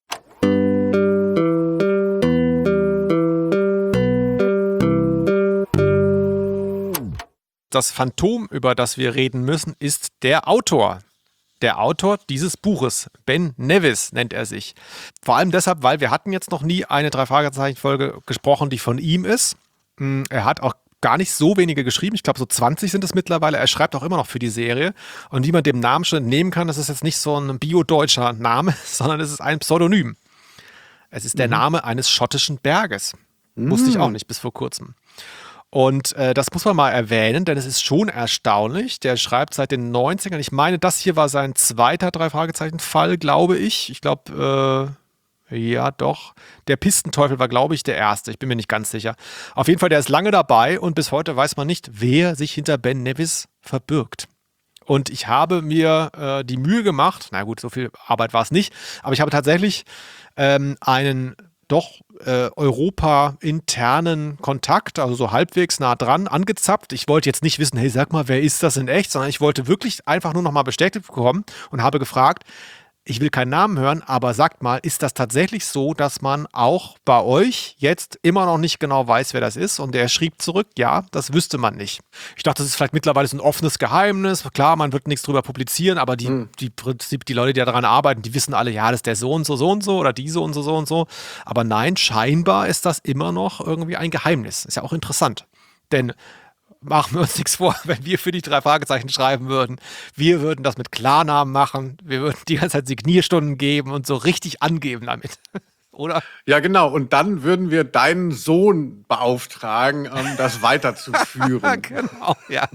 Das Phantom, über das wir reden müssen, ist der Autor. Der Autor dieses Buches, Ben Nevis nennt er sich. Vor allem deshalb, weil wir hatten jetzt noch nie eine 3-Fragezeichen-Folge gesprochen, die von ihm ist. Er hat auch gar nicht so wenige geschrieben. Ich glaube, so 20 sind es mittlerweile. Er schreibt auch immer noch für die Serie. Und wie man dem Namen schon entnehmen kann, das ist jetzt nicht so ein bio-deutscher Name, sondern es ist ein Pseudonym. Es ist der Name eines schottischen Berges. Wusste ich auch nicht bis vor kurzem. Und das muss man mal erwähnen, denn es ist schon erstaunlich. Der schreibt seit den 90ern. Ich meine, das hier war sein zweiter 3-Fragezeichen-Fall, glaube ich. Ich glaube, ja doch. Der Pistenteufel war, glaube ich, der erste. Ich bin mir nicht ganz sicher. Auf jeden Fall, der ist lange dabei und bis heute weiß man nicht, wer sich hinter Ben Nevis verbirgt. Und ich habe mir die Mühe gemacht, na gut, so viel Arbeit war es nicht, aber ich habe tatsächlich einen doch Europa-internen Kontakt, also so halbwegs nah dran, angezapft. Ich wollte jetzt nicht wissen, hey, sag mal, wer ist das in echt, sondern ich wollte wirklich einfach nur noch mal bestätigt bekommen und habe gefragt, ich will keinen Namen hören, aber sagt mal, ist das tatsächlich so, dass man auch bei euch jetzt immer noch nicht genau weiß, wer das ist? Und er schrieb zurück, ja, das wüsste man nicht. Ich dachte, das ist vielleicht mittlerweile so ein offenes Geheimnis. Klar, man wird nichts drüber publizieren, aber die Leute, die daran arbeiten, die wissen alle, ja, das ist der so und so oder die so und so. Aber nein, scheinbar ist das immer noch irgendwie ein Geheimnis. Ist ja auch interessant. Denn machen wir uns nichts vor, wenn wir für die 3-Fragezeichen schreiben würden. Wir würden das mit Klarnamen machen. Wir würden die ganze Zeit Signierstunden geben und so richtig angeben damit. Oder? Ja, genau. Und dann würden wir deinen Sohn beauftragen, das weiterzuführen. Genau, ja.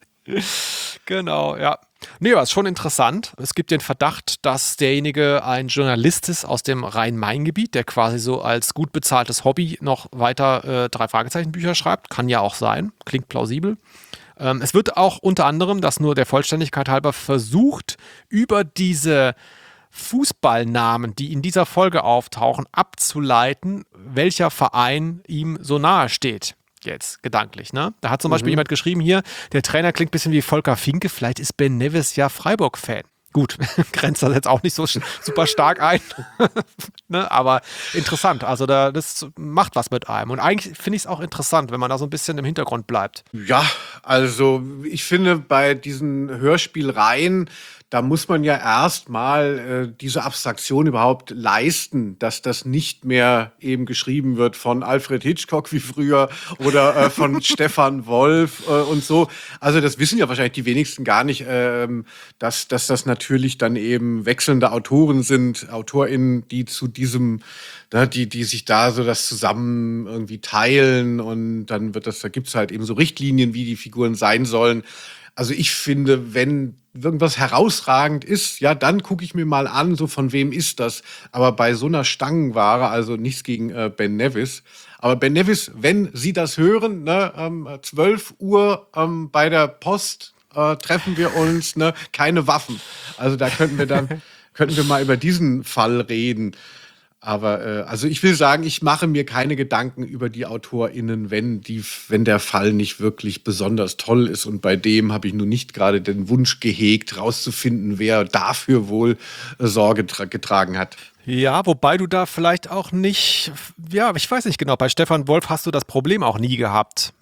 Genau, ja. Nee, aber ist schon interessant. Es gibt den Verdacht, dass derjenige ein Journalist ist aus dem Rhein-Main-Gebiet, der quasi so als gut bezahltes Hobby noch weiter 3-Fragezeichen-Bücher schreibt. Kann ja auch sein. Klingt plausibel. Es wird auch unter anderem, das nur der Vollständigkeit halber, versucht, über diese Fußballnamen, die in dieser Folge auftauchen, abzuleiten, welcher Verein ihm so nahe steht. Jetzt gedanklich, ne? Da hat zum Beispiel jemand geschrieben hier, der Trainer klingt ein bisschen wie Volker Finke, vielleicht ist Ben Nevis ja Freiburg-Fan. Gut, grenzt das jetzt auch nicht so super stark ein, ne? Aber interessant, also das macht was mit einem. Und eigentlich finde ich es auch interessant, wenn man da so ein bisschen im Hintergrund bleibt. Ja, also ich finde, bei diesen Hörspielreihen, da muss man ja erstmal diese Abstraktion überhaupt leisten, dass das nicht mehr eben geschrieben wird von Alfred Hitchcock wie früher oder von Stefan Wolf und so. Also das wissen ja wahrscheinlich die wenigsten gar nicht, dass das natürlich dann eben wechselnde Autoren sind, AutorInnen, die zu diesem, die sich da so das zusammen irgendwie teilen und dann da gibt's halt eben so Richtlinien, wie die Figuren sein sollen. Also ich finde, wenn irgendwas herausragend ist, ja, dann gucke ich mir mal an, so von wem ist das. Aber bei so einer Stangenware, also nichts gegen Ben Nevis. Aber Ben Nevis, wenn Sie das hören, ne, 12 Uhr bei der Post treffen wir uns, ne, keine Waffen. Also da könnten wir mal über diesen Fall reden. Aber also ich will sagen, ich mache mir keine Gedanken über die AutorInnen, wenn der Fall nicht wirklich besonders toll ist. Und bei dem habe ich nun nicht gerade den Wunsch gehegt, rauszufinden, wer dafür wohl Sorge getragen hat. Ja, wobei du da vielleicht auch nicht, ja, ich weiß nicht genau, bei Stefan Wolf hast du das Problem auch nie gehabt.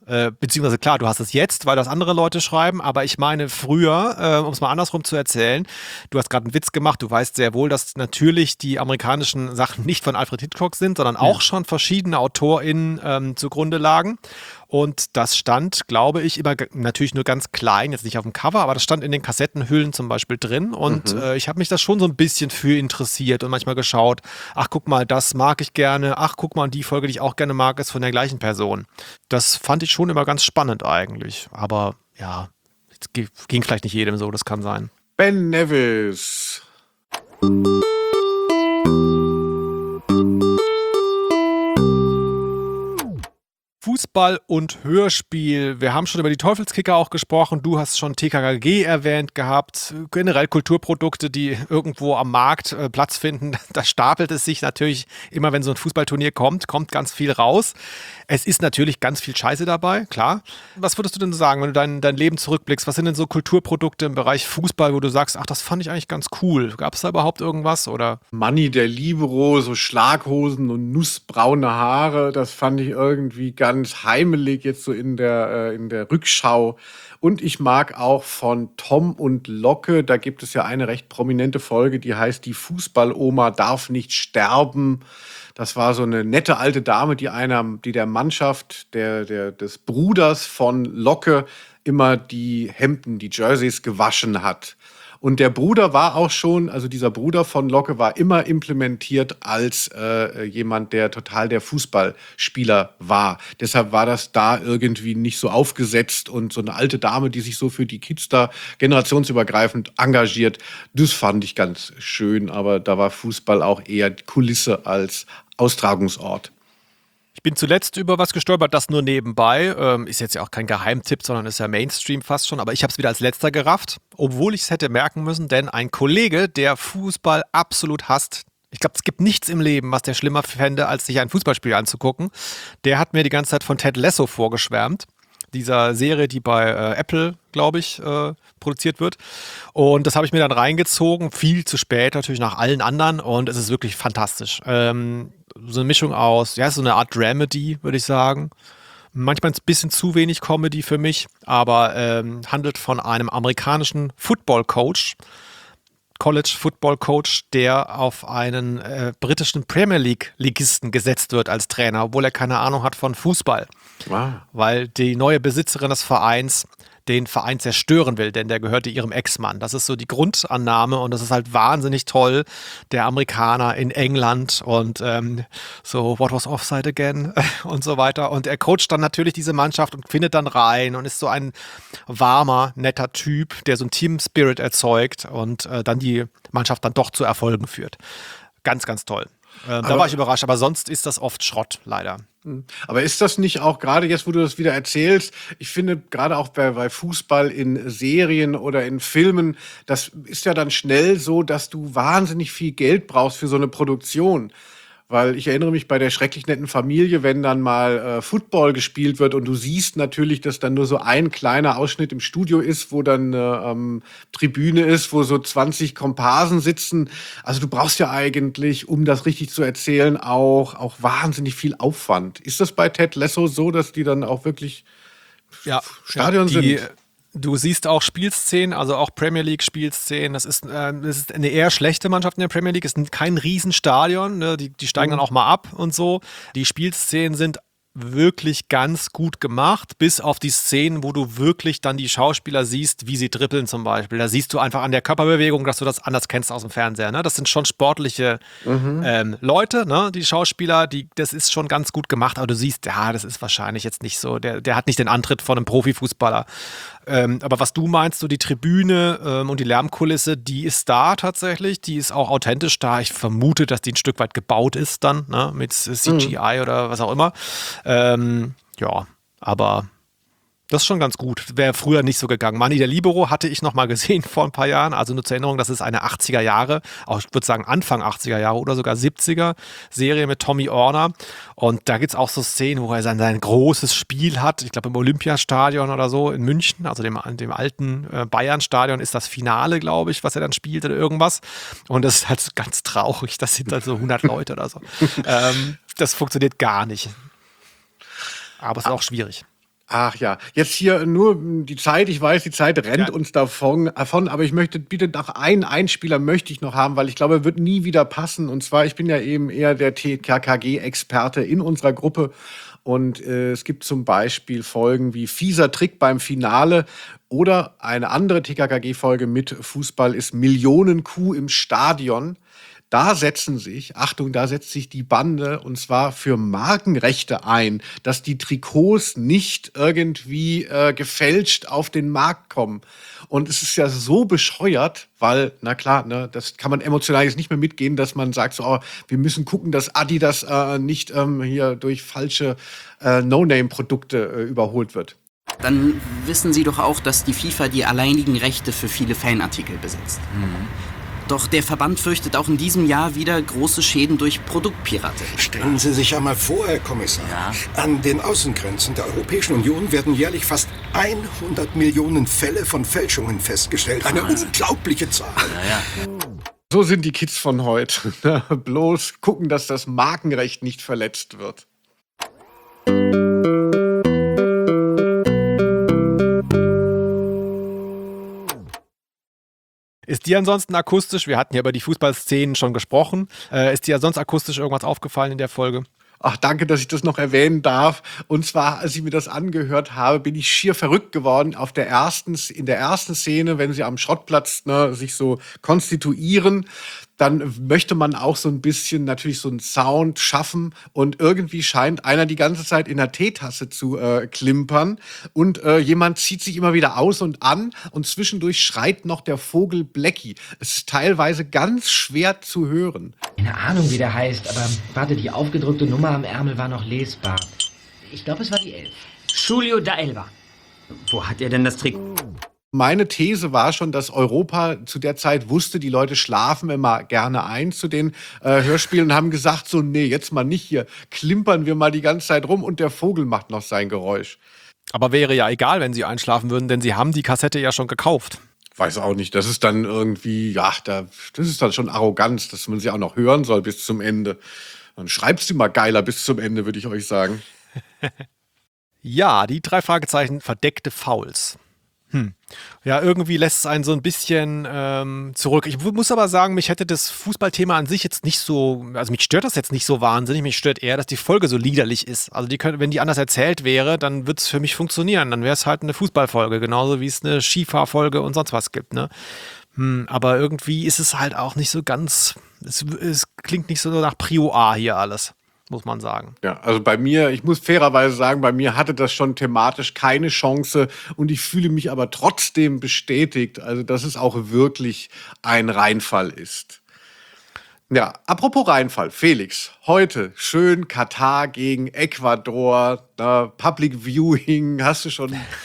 Beziehungsweise klar, du hast es jetzt, weil das andere Leute schreiben, aber ich meine früher, um es mal andersrum zu erzählen, du hast gerade einen Witz gemacht, du weißt sehr wohl, dass natürlich die amerikanischen Sachen nicht von Alfred Hitchcock sind, sondern auch schon verschiedene AutorInnen zugrunde lagen. Und das stand, glaube ich, immer natürlich nur ganz klein, jetzt nicht auf dem Cover, aber das stand in den Kassettenhüllen zum Beispiel drin. Und ich habe mich das schon so ein bisschen für interessiert und manchmal geschaut, ach guck mal, das mag ich gerne, ach guck mal, die Folge, die ich auch gerne mag, ist von der gleichen Person. Das fand ich schon immer ganz spannend eigentlich. Aber ja, es ging vielleicht nicht jedem so, das kann sein. Ben Nevis. Fußball und Hörspiel. Wir haben schon über die Teufelskicker auch gesprochen. Du hast schon TKKG erwähnt gehabt. Generell Kulturprodukte, die irgendwo am Markt Platz finden. Da stapelt es sich natürlich immer, wenn so ein Fußballturnier kommt ganz viel raus. Es ist natürlich ganz viel Scheiße dabei, klar. Was würdest du denn sagen, wenn du dein Leben zurückblickst? Was sind denn so Kulturprodukte im Bereich Fußball, wo du sagst, ach, das fand ich eigentlich ganz cool. Gab es da überhaupt irgendwas? Oder? Manni der Libero, so Schlaghosen und nussbraune Haare, das fand ich irgendwie ganz heimelig jetzt so in der Rückschau. Und ich mag auch von Tom und Locke, da gibt es ja eine recht prominente Folge, die heißt Die Fußballoma darf nicht sterben. Das war so eine nette alte Dame, die der Mannschaft des Bruders von Locke immer die Hemden, die Jerseys gewaschen hat. Und der Bruder war auch schon, also dieser Bruder von Locke war immer implementiert als jemand, der total der Fußballspieler war. Deshalb war das da irgendwie nicht so aufgesetzt und so eine alte Dame, die sich so für die Kids da generationsübergreifend engagiert, das fand ich ganz schön. Aber da war Fußball auch eher Kulisse als Austragungsort. Ich bin zuletzt über was gestolpert, das nur nebenbei. Ist jetzt ja auch kein Geheimtipp, sondern ist ja Mainstream fast schon. Aber ich habe es wieder als letzter gerafft, obwohl ich es hätte merken müssen. Denn ein Kollege, der Fußball absolut hasst, ich glaube, es gibt nichts im Leben, was der schlimmer fände, als sich ein Fußballspiel anzugucken. Der hat mir die ganze Zeit von Ted Lasso vorgeschwärmt. Dieser Serie, die bei Apple, glaube ich, produziert wird. Und das habe ich mir dann reingezogen, viel zu spät natürlich nach allen anderen und es ist wirklich fantastisch. So eine Mischung aus, ja, so eine Art Dramedy, würde ich sagen. Manchmal ein bisschen zu wenig Comedy für mich, aber handelt von einem amerikanischen Football-Coach, College-Football-Coach, der auf einen britischen Premier League-Ligisten gesetzt wird als Trainer, obwohl er keine Ahnung hat von Fußball. Wow. Weil die neue Besitzerin des Vereins den Verein zerstören will, denn der gehörte ihrem Ex-Mann. Das ist so die Grundannahme und das ist halt wahnsinnig toll. Der Amerikaner in England und so, what was offside again und so weiter. Und er coacht dann natürlich diese Mannschaft und findet dann rein und ist so ein warmer, netter Typ, der so ein Team-Spirit erzeugt und dann die Mannschaft dann doch zu Erfolgen führt. Ganz, ganz toll. Da war ich überrascht, aber sonst ist das oft Schrott, leider. Aber ist das nicht auch gerade jetzt, wo du das wieder erzählst, ich finde gerade auch bei Fußball in Serien oder in Filmen, das ist ja dann schnell so, dass du wahnsinnig viel Geld brauchst für so eine Produktion. Weil ich erinnere mich bei der schrecklich netten Familie, wenn dann mal Football gespielt wird und du siehst natürlich, dass dann nur so ein kleiner Ausschnitt im Studio ist, wo dann Tribüne ist, wo so 20 Komparsen sitzen. Also du brauchst ja eigentlich, um das richtig zu erzählen, auch wahnsinnig viel Aufwand. Ist das bei Ted Lasso so, dass die dann auch wirklich Stadion sind? Du siehst auch Spielszenen, also auch Premier League Spielszenen. Das ist eine eher schlechte Mannschaft in der Premier League. Es ist kein Riesenstadion, ne? Die steigen dann auch mal ab und so. Die Spielszenen sind wirklich ganz gut gemacht, bis auf die Szenen, wo du wirklich dann die Schauspieler siehst, wie sie dribbeln zum Beispiel. Da siehst du einfach an der Körperbewegung, dass du das anders kennst aus dem Fernseher. Ne? Das sind schon sportliche Leute, ne? Die Schauspieler, das ist schon ganz gut gemacht, aber du siehst, ja, das ist wahrscheinlich jetzt nicht so, der hat nicht den Antritt von einem Profifußballer. Aber was du meinst, so die Tribüne und die Lärmkulisse, die ist da tatsächlich, die ist auch authentisch da. Ich vermute, dass die ein Stück weit gebaut ist dann, ne? Mit CGI oder was auch immer. Ja, aber das ist schon ganz gut. Wäre früher nicht so gegangen. Manni der Libero hatte ich noch mal gesehen vor ein paar Jahren. Also nur zur Erinnerung, das ist eine 80er Jahre, auch ich würde sagen Anfang 80er Jahre oder sogar 70er Serie mit Tommy Orner. Und da gibt es auch so Szenen, wo er sein großes Spiel hat. Ich glaube im Olympiastadion oder so in München, also dem alten Bayern-Stadion ist das Finale, glaube ich, was er dann spielt oder irgendwas. Und das ist halt so ganz traurig. Das sind halt so 100 Leute oder so. Das funktioniert gar nicht. Aber es ist auch schwierig. Ach ja, jetzt hier nur die Zeit. Ich weiß, die Zeit rennt uns davon, aber ich möchte bitte noch einen Einspieler möchte ich noch haben, weil ich glaube, er wird nie wieder passen. Und zwar, ich bin ja eben eher der TKKG-Experte in unserer Gruppe. Und es gibt zum Beispiel Folgen wie Fieser Trick beim Finale oder eine andere TKKG-Folge mit Fußball ist Millionenkuh im Stadion. Da setzt sich die Bande und zwar für Markenrechte ein, dass die Trikots nicht irgendwie gefälscht auf den Markt kommen. Und es ist ja so bescheuert, weil, na klar, ne, das kann man emotional jetzt nicht mehr mitgehen, dass man sagt, so, oh, wir müssen gucken, dass Adidas nicht hier durch falsche No-Name-Produkte überholt wird. Dann wissen Sie doch auch, dass die FIFA die alleinigen Rechte für viele Fanartikel besitzt. Doch der Verband fürchtet auch in diesem Jahr wieder große Schäden durch Produktpiraterie. Stellen Sie sich einmal vor, Herr Kommissar. An den Außengrenzen der Europäischen Union werden jährlich fast 100 Millionen Fälle von Fälschungen festgestellt. Eine unglaubliche Zahl. So sind die Kids von heute. Bloß gucken, dass das Markenrecht nicht verletzt wird. Ist dir ansonsten akustisch, wir hatten ja über die Fußballszenen schon gesprochen, ist dir sonst akustisch irgendwas aufgefallen in der Folge? Ach, danke, dass ich das noch erwähnen darf. Und zwar, als ich mir das angehört habe, bin ich schier verrückt geworden in der ersten Szene, wenn sie am Schrottplatz sich so konstituieren. Dann möchte man auch so ein bisschen natürlich so einen Sound schaffen und irgendwie scheint einer die ganze Zeit in der Teetasse zu klimpern und jemand zieht sich immer wieder aus und an und zwischendurch schreit noch der Vogel Blackie. Es ist teilweise ganz schwer zu hören. Keine Ahnung, wie der heißt, aber warte, die aufgedruckte Nummer am Ärmel war noch lesbar. Ich glaube, es war die 11. Julio da Elba. Wo hat er denn das Trikot? Meine These war schon, dass Europa zu der Zeit wusste, die Leute schlafen immer gerne ein zu den Hörspielen und haben gesagt, so, nee, jetzt mal nicht hier, klimpern wir mal die ganze Zeit rum und der Vogel macht noch sein Geräusch. Aber wäre ja egal, wenn sie einschlafen würden, denn sie haben die Kassette ja schon gekauft. Weiß auch nicht, das ist dann irgendwie, das ist dann schon Arroganz, dass man sie auch noch hören soll bis zum Ende. Dann schreibt sie mal geiler bis zum Ende, würde ich euch sagen. Ja, die 3 Fragezeichen verdeckte Fouls. Ja, irgendwie lässt es einen so ein bisschen zurück. Ich muss aber sagen, mich hätte das Fußballthema an sich jetzt nicht so, also mich stört das jetzt nicht so wahnsinnig, mich stört eher, dass die Folge so liederlich ist. Also wenn die anders erzählt wäre, dann würde es für mich funktionieren. Dann wäre es halt eine Fußballfolge, genauso wie es eine Skifahrfolge und sonst was gibt, ne? Aber irgendwie ist es halt auch nicht so ganz, es klingt nicht so nach Prio A hier alles, muss man sagen. Ja, also bei mir, ich muss fairerweise sagen, bei mir hatte das schon thematisch keine Chance und ich fühle mich aber trotzdem bestätigt, also dass es auch wirklich ein Reinfall ist. Ja, apropos Reinfall, Felix, heute schön Katar gegen Ecuador, Public Viewing, hast du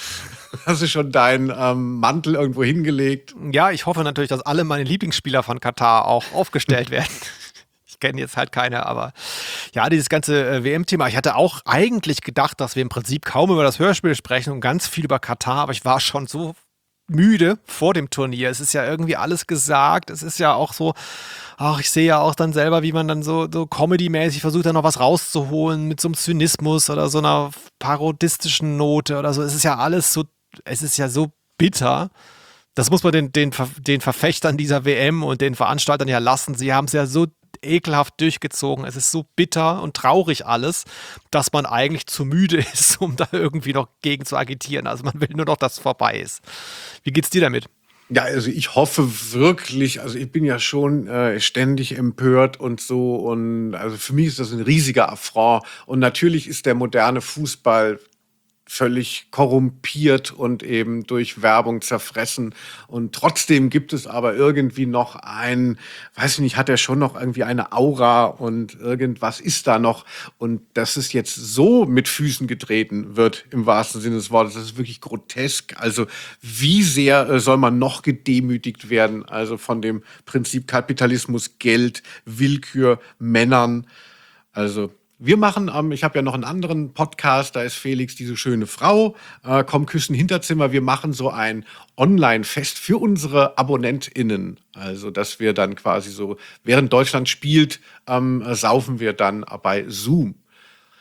schon deinen Mantel irgendwo hingelegt? Ja, ich hoffe natürlich, dass alle meine Lieblingsspieler von Katar auch aufgestellt werden. Ich kenne jetzt halt keine, aber ja, dieses ganze WM-Thema. Ich hatte auch eigentlich gedacht, dass wir im Prinzip kaum über das Hörspiel sprechen und ganz viel über Katar, aber ich war schon so müde vor dem Turnier. Es ist ja irgendwie alles gesagt. Es ist ja auch so, ich sehe ja auch dann selber, wie man dann so Comedy-mäßig versucht, da noch was rauszuholen mit so einem Zynismus oder so einer parodistischen Note oder so. Es ist ja alles so, es ist ja so bitter. Das muss man den Verfechtern dieser WM und den Veranstaltern ja lassen. Sie haben es ja so ekelhaft durchgezogen. Es ist so bitter und traurig alles, dass man eigentlich zu müde ist, um da irgendwie noch gegen zu agitieren. Also man will nur noch, dass es vorbei ist. Wie geht's dir damit? Ja, also ich hoffe wirklich, also ich bin ja schon ständig empört und so und also für mich ist das ein riesiger Affront und natürlich ist der moderne Fußball völlig korrumpiert und eben durch Werbung zerfressen. Und trotzdem gibt es aber irgendwie noch weiß ich nicht, hat er schon noch irgendwie eine Aura und irgendwas ist da noch. Und dass es jetzt so mit Füßen getreten wird, im wahrsten Sinne des Wortes, das ist wirklich grotesk. Also wie sehr soll man noch gedemütigt werden? Also von dem Prinzip Kapitalismus, Geld, Willkür, Männern. Also wir machen, ich habe ja noch einen anderen Podcast, da ist Felix diese schöne Frau, komm küssen Hinterzimmer. Wir machen so ein Online-Fest für unsere AbonnentInnen. Also, dass wir dann quasi so, während Deutschland spielt, saufen wir dann bei Zoom.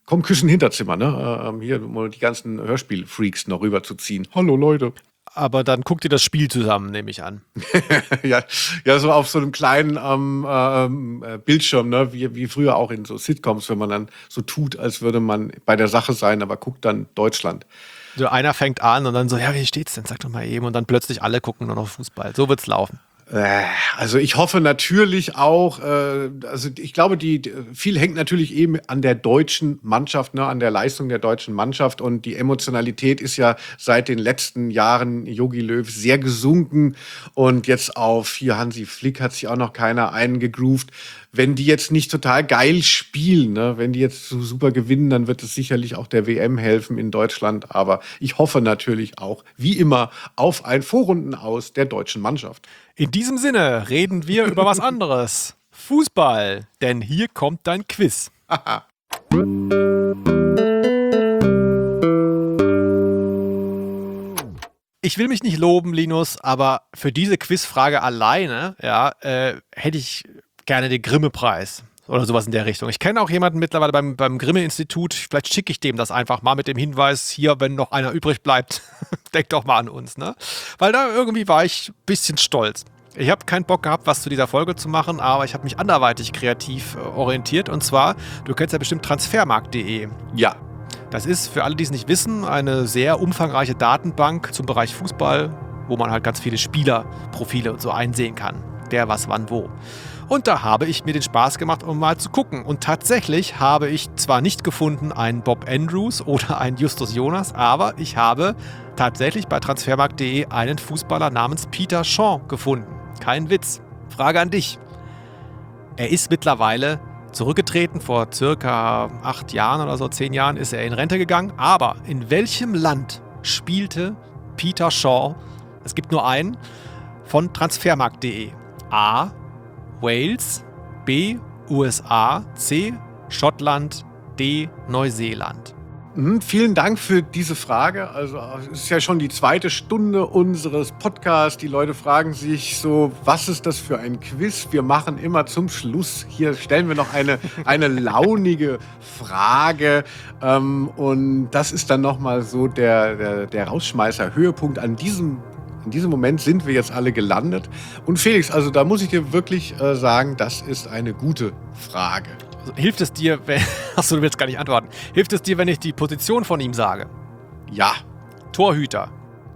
Komm, Küssen Hinterzimmer, ne? Hier, um die ganzen Hörspiel-Freaks noch rüberzuziehen. Hallo, Leute. Aber dann guckt ihr das Spiel zusammen, nehme ich an. ja, so auf so einem kleinen Bildschirm, ne? Wie früher auch in so Sitcoms, wenn man dann so tut, als würde man bei der Sache sein, aber guckt dann Deutschland. So einer fängt an und dann so, ja, wie steht's denn? Sag doch mal eben. Und dann plötzlich alle gucken nur noch Fußball. So wird's laufen. Also ich hoffe natürlich auch, also ich glaube, viel hängt natürlich eben an der deutschen Mannschaft, ne, an der Leistung der deutschen Mannschaft, und die Emotionalität ist ja seit den letzten Jahren Jogi Löw sehr gesunken, und jetzt auf hier Hansi Flick hat sich auch noch keiner eingegroovt. Wenn die jetzt nicht total geil spielen, ne, wenn die jetzt so super gewinnen, dann wird es sicherlich auch der WM helfen in Deutschland. Aber ich hoffe natürlich auch, wie immer, auf ein Vorrundenaus der deutschen Mannschaft. In diesem Sinne reden wir über was anderes. Fußball, denn hier kommt dein Quiz. Ich will mich nicht loben, Linus, aber für diese Quizfrage alleine hätte ich gerne den Grimme-Preis oder sowas in der Richtung. Ich kenne auch jemanden mittlerweile beim Grimme-Institut. Vielleicht schicke ich dem das einfach mal mit dem Hinweis, hier, wenn noch einer übrig bleibt, denk doch mal an uns, ne? Weil da irgendwie war ich ein bisschen stolz. Ich habe keinen Bock gehabt, was zu dieser Folge zu machen, aber ich habe mich anderweitig kreativ orientiert. Und zwar, du kennst ja bestimmt transfermarkt.de. Ja. Das ist, für alle, die es nicht wissen, eine sehr umfangreiche Datenbank zum Bereich Fußball, wo man halt ganz viele Spielerprofile und so einsehen kann. Wer, was, wann, wo. Und da habe ich mir den Spaß gemacht, um mal zu gucken. Und tatsächlich habe ich zwar nicht gefunden einen Bob Andrews oder einen Justus Jonas, aber ich habe tatsächlich bei transfermarkt.de einen Fußballer namens Peter Shaw gefunden. Kein Witz. Frage an dich. Er ist mittlerweile zurückgetreten, vor circa 8 Jahren oder so, 10 Jahren ist er in Rente gegangen. Aber in welchem Land spielte Peter Shaw, es gibt nur einen, von transfermarkt.de? A. Wales, B. USA, C. Schottland, D. Neuseeland. Vielen Dank für diese Frage. Also es ist ja schon die 2. Stunde unseres Podcasts. Die Leute fragen sich so, was ist das für ein Quiz? Wir machen immer zum Schluss, hier stellen wir noch eine launige Frage. Und das ist dann nochmal so der Rausschmeißer, Höhepunkt. In diesem Moment sind wir jetzt alle gelandet. Und Felix, also da muss ich dir wirklich sagen, das ist eine gute Frage. Also, hilft es dir, Achso, du willst gar nicht antworten. Hilft es dir, wenn ich die Position von ihm sage? Ja. Torhüter.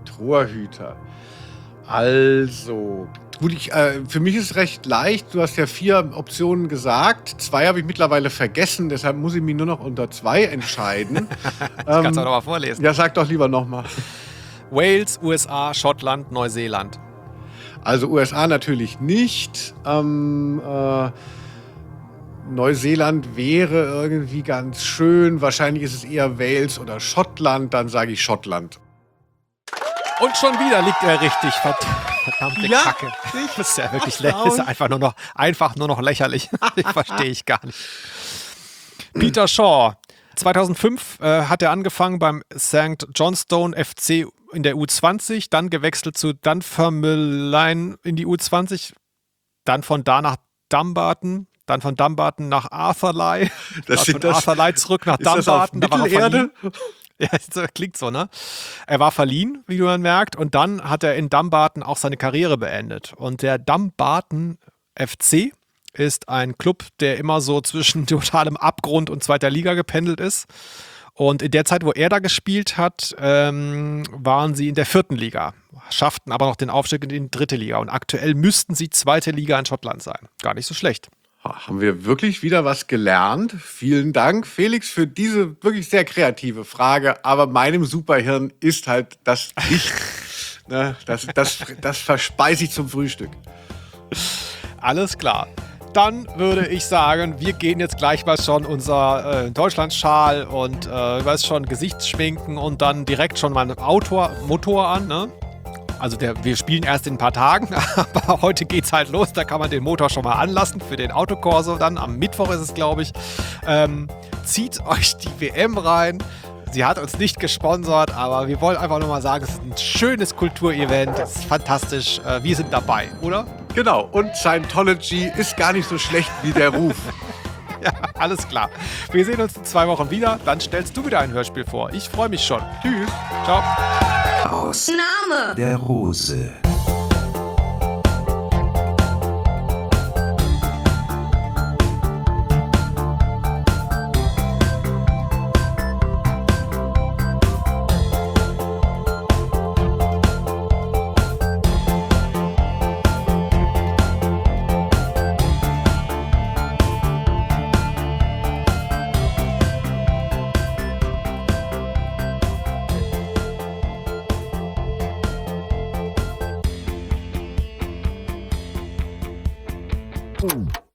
Also, gut, für mich ist es recht leicht. Du hast ja 4 Optionen gesagt. 2 habe ich mittlerweile vergessen, deshalb muss ich mich nur noch unter 2 entscheiden. Ich kann es auch noch mal vorlesen. Ja, sag doch lieber nochmal. Wales, USA, Schottland, Neuseeland. Also USA natürlich nicht. Neuseeland wäre irgendwie ganz schön. Wahrscheinlich ist es eher Wales oder Schottland. Dann sage ich Schottland. Und schon wieder liegt er richtig. Verdammte Kacke. Das ist ja wirklich das ist einfach nur noch lächerlich. Verstehe ich gar nicht. Peter Shaw. 2005 hat er angefangen beim St. Johnstone FC in der U20, dann gewechselt zu Dunfermline in die U20, dann von da nach Dumbarton, dann von Dumbarton nach Arthurlie, von Arthurlie zurück nach Dumbarton. Das Mittelerde? Ja, das klingt so, ne? Er war verliehen, wie man merkt, und dann hat er in Dumbarton auch seine Karriere beendet. Und der Dumbarton FC ist ein Club, der immer so zwischen totalem Abgrund und 2. Liga gependelt ist. Und in der Zeit, wo er da gespielt hat, waren sie in der 4. Liga, schafften aber noch den Aufstieg in die 3. Liga. Und aktuell müssten sie 2. Liga in Schottland sein. Gar nicht so schlecht. Haben wir wirklich wieder was gelernt? Vielen Dank, Felix, für diese wirklich sehr kreative Frage. Aber meinem Superhirn ist halt das nicht. Ne, das verspeise ich zum Frühstück. Alles klar. Dann würde ich sagen, wir gehen jetzt gleich mal schon unser Deutschlandschal und Gesichtsschminken und dann direkt schon mal ein Motor an, ne? Also wir spielen erst in ein paar Tagen, aber heute geht's halt los. Da kann man den Motor schon mal anlassen für den Autokorso. Dann am Mittwoch ist es, glaube ich. Zieht euch die WM rein. Sie hat uns nicht gesponsert, aber wir wollen einfach nur mal sagen, es ist ein schönes Kulturevent. Es ist fantastisch. Wir sind dabei, oder? Genau. Und Scientology ist gar nicht so schlecht wie der Ruf. Ja. Alles klar. Wir sehen uns in 2 Wochen wieder. Dann stellst du wieder ein Hörspiel vor. Ich freue mich schon. Tschüss. Ciao. Aus Name. der Rose. Boom.